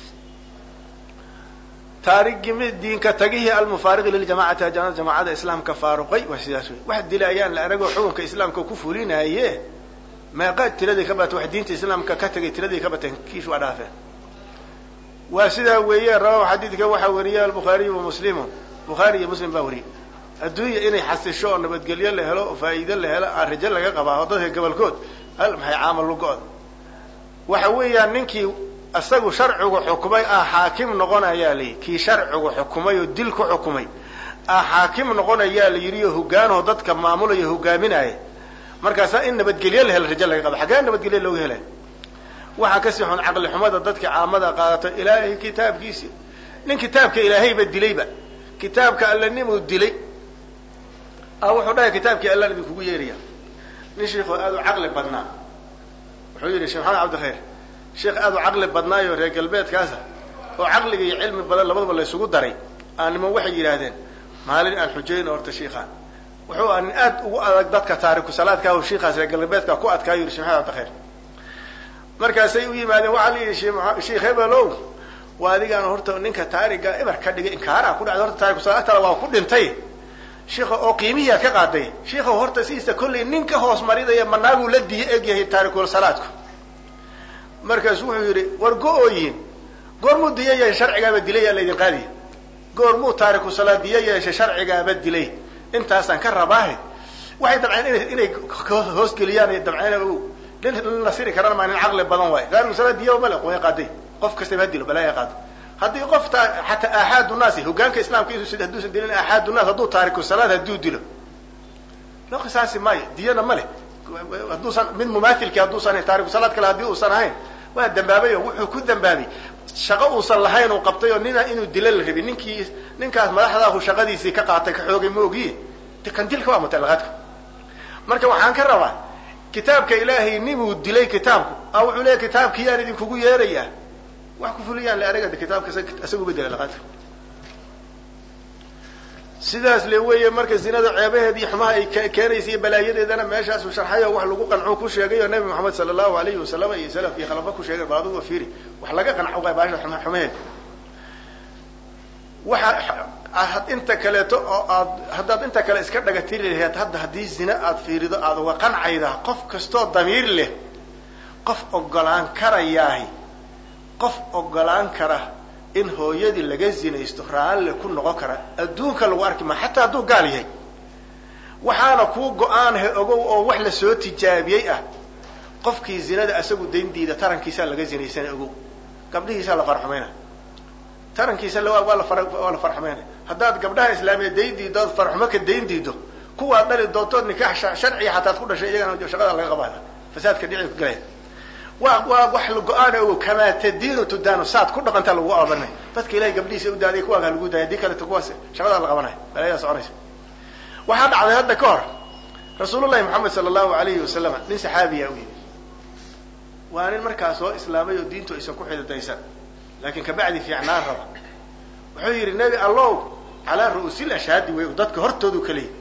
تاريخ الدين كتجيه المفارق للجماعة جماعة جماعة الإسلام كفارقي وسياسي واحد دلايان لا رجع حكم كإسلام ككفولين هيه ما قد تردي كبت واحد دين الإسلام ككتجي تردي كبت كيش ودافع وسيدا ويا رواه حديث كوا حوريا البخاري ومسلم بخاري ومسلم باوري الدنيا إني حس الشو أنا بتقول يلا هلا فايدة له هلا الرجال لقى قبعه هذا قبل كود هل ما هيعامل له كود وحويا ننكي asagu sharcigu xukumay ah xaakim noqonaya li ki sharcigu xukumay oo dilku xukumay ah xaakim noqonaya li yiriyo hogaano dadka maamulaya hogaaminaya markaas in nabadgelyo la helo rajal laga qabo xagaan nabadgelyo loo helay waxa ka sii xun aqal xumada dadka caamada qaadato ilaahay kitaabkiisa nin kitaabka ilaahay ba dilayba kitaabka alla nimu dilay ah wuxuu dhahay kitaabka alla nabi kugu yeeriya nin sheekhu aad u aqal badnaa wuxuu yiri sheekh Maxamed Abdi Khair sheekh aad u aqal badnaayo reer galbeedkaas oo aqliga iyo cilmi badan labadaba la isugu daray aanima waxay yiraahdeen maalin aan xujeyno horta sheekha wuxuu aan aad ugu adag dadka taariikhda salaadka oo sheekhaas reer galbeedka ku adkaayo sheekh Maxamed Abdi Khair markaas ay u yimaadeen waxa la yiri sheekh Hebelo waa adigaan horta ninka taariikhga ibar ka dhigay inkaara ku dhacdo horta taariikhda salaadka waa ku dhintay sheekha oo qiimihiisa ka qaaday sheekha horta siisa kulli ninka hoos maridaya manaagu la diye eegyahay taariikhda salaadka markaas wuxuu yiri war go'ooyin gormu diyay sharciga ba dilay la idin qaadi goormuu taariku salaadiye yeeshay sharcigaaba dilay intaasaan ka rabaahe waxay dabceen inay inay hoosgeliyaan ay dabceen nin la siri karana maa nin caqli badan waay taariku salaadiye male qoya qaaday qof kastaba dilo balaa qaado haddii qofta xataa aaxaadu naasi hogaanka islaamka inuu sida hadduusan dilin aaxaadu naas hadduu taariku salaad hadduu dilo loo qisaasi maayo diyana male hadduusan mid mumaathilkii hadduusan taariku salaad kale haddii uusan ahayn waa dambaabay oo wuxuu ku dambaabay shaqo uusan lahayn uu qabtay oo nina inuu dilo la rabay ninkii ninkaas madaxdaahu shaqadiisii ka qaatay ka xoogay ma ogiye kan dilka waa mutalaqaadka marka waxaan ka rabaa kitaabka ilaahay nimuu dilay kitaabku a wuxuu leeyahay kitaabkii yaan idinkugu yeerayaa wax ku fuliyaan la aragada kitaabka isagu bedela laqaadka sidaas le weeye marka zinada ceebaheedii xumaha ay keenaysa iyo balaayadeedana meeshaasuu sharxay oo wax lagu qanco ku sheegay oo nabi maxamed sala allahu alayhi wasalam iyo salaf iyo khalafa ku sheegay bal adigu fiiri wax laga qanco qaybaasha xumaheed waxa inta kaleeto oo aad haddaad inta kale iska dhagatiri lahayd hadda haddii zina aad fiirido aad uga qancayda qof kastoo damiir leh qof ogolaan karayaahi qof ogolaan kara in hooyadii laga zinaysto raalle ku noqon kara adduunka lagu arki ma xataa hadduu gaal yahay waxaana kuu go-aanhe ogow oo wax la soo tijaabiyey ah qofkii zinada asagu dayndiida tarankiisaa laga zinaysana ogow gabdhihiisaa la farxumayna tarankiisa waa la waa la farxumayna haddaad gabdhaha islaamiya dayndiido ood farxumo ka dayndiido kuwaad dhali doontood nikaax sharciya xataad ku dhashay iyagana shaqada laga qabaada fasaadka dhici ku galaya waa waa wax la go-aan ogow kamaa tadiinu tudaanu saad ku dhaqantaa lagu abanay dadka ilahay gabdhihiisa u daaday kuwaaga lagu daaya hadii kaleto kuwaas shaqadaa la qabanaya balaayadaa soconaysa waxaa dhacday hadda ka hor rasuulullahi maxamed sala allahu alayhi wasalam nin saxaabiya u yimi waa nin markaa soo islaamay oo diintu aysan ku xididaysan laakiin kabacdi fiicnaan raba wuxuu yidhi nebi allow calaa ru'uusil ashhaadi wey dadka hortoodu kaliya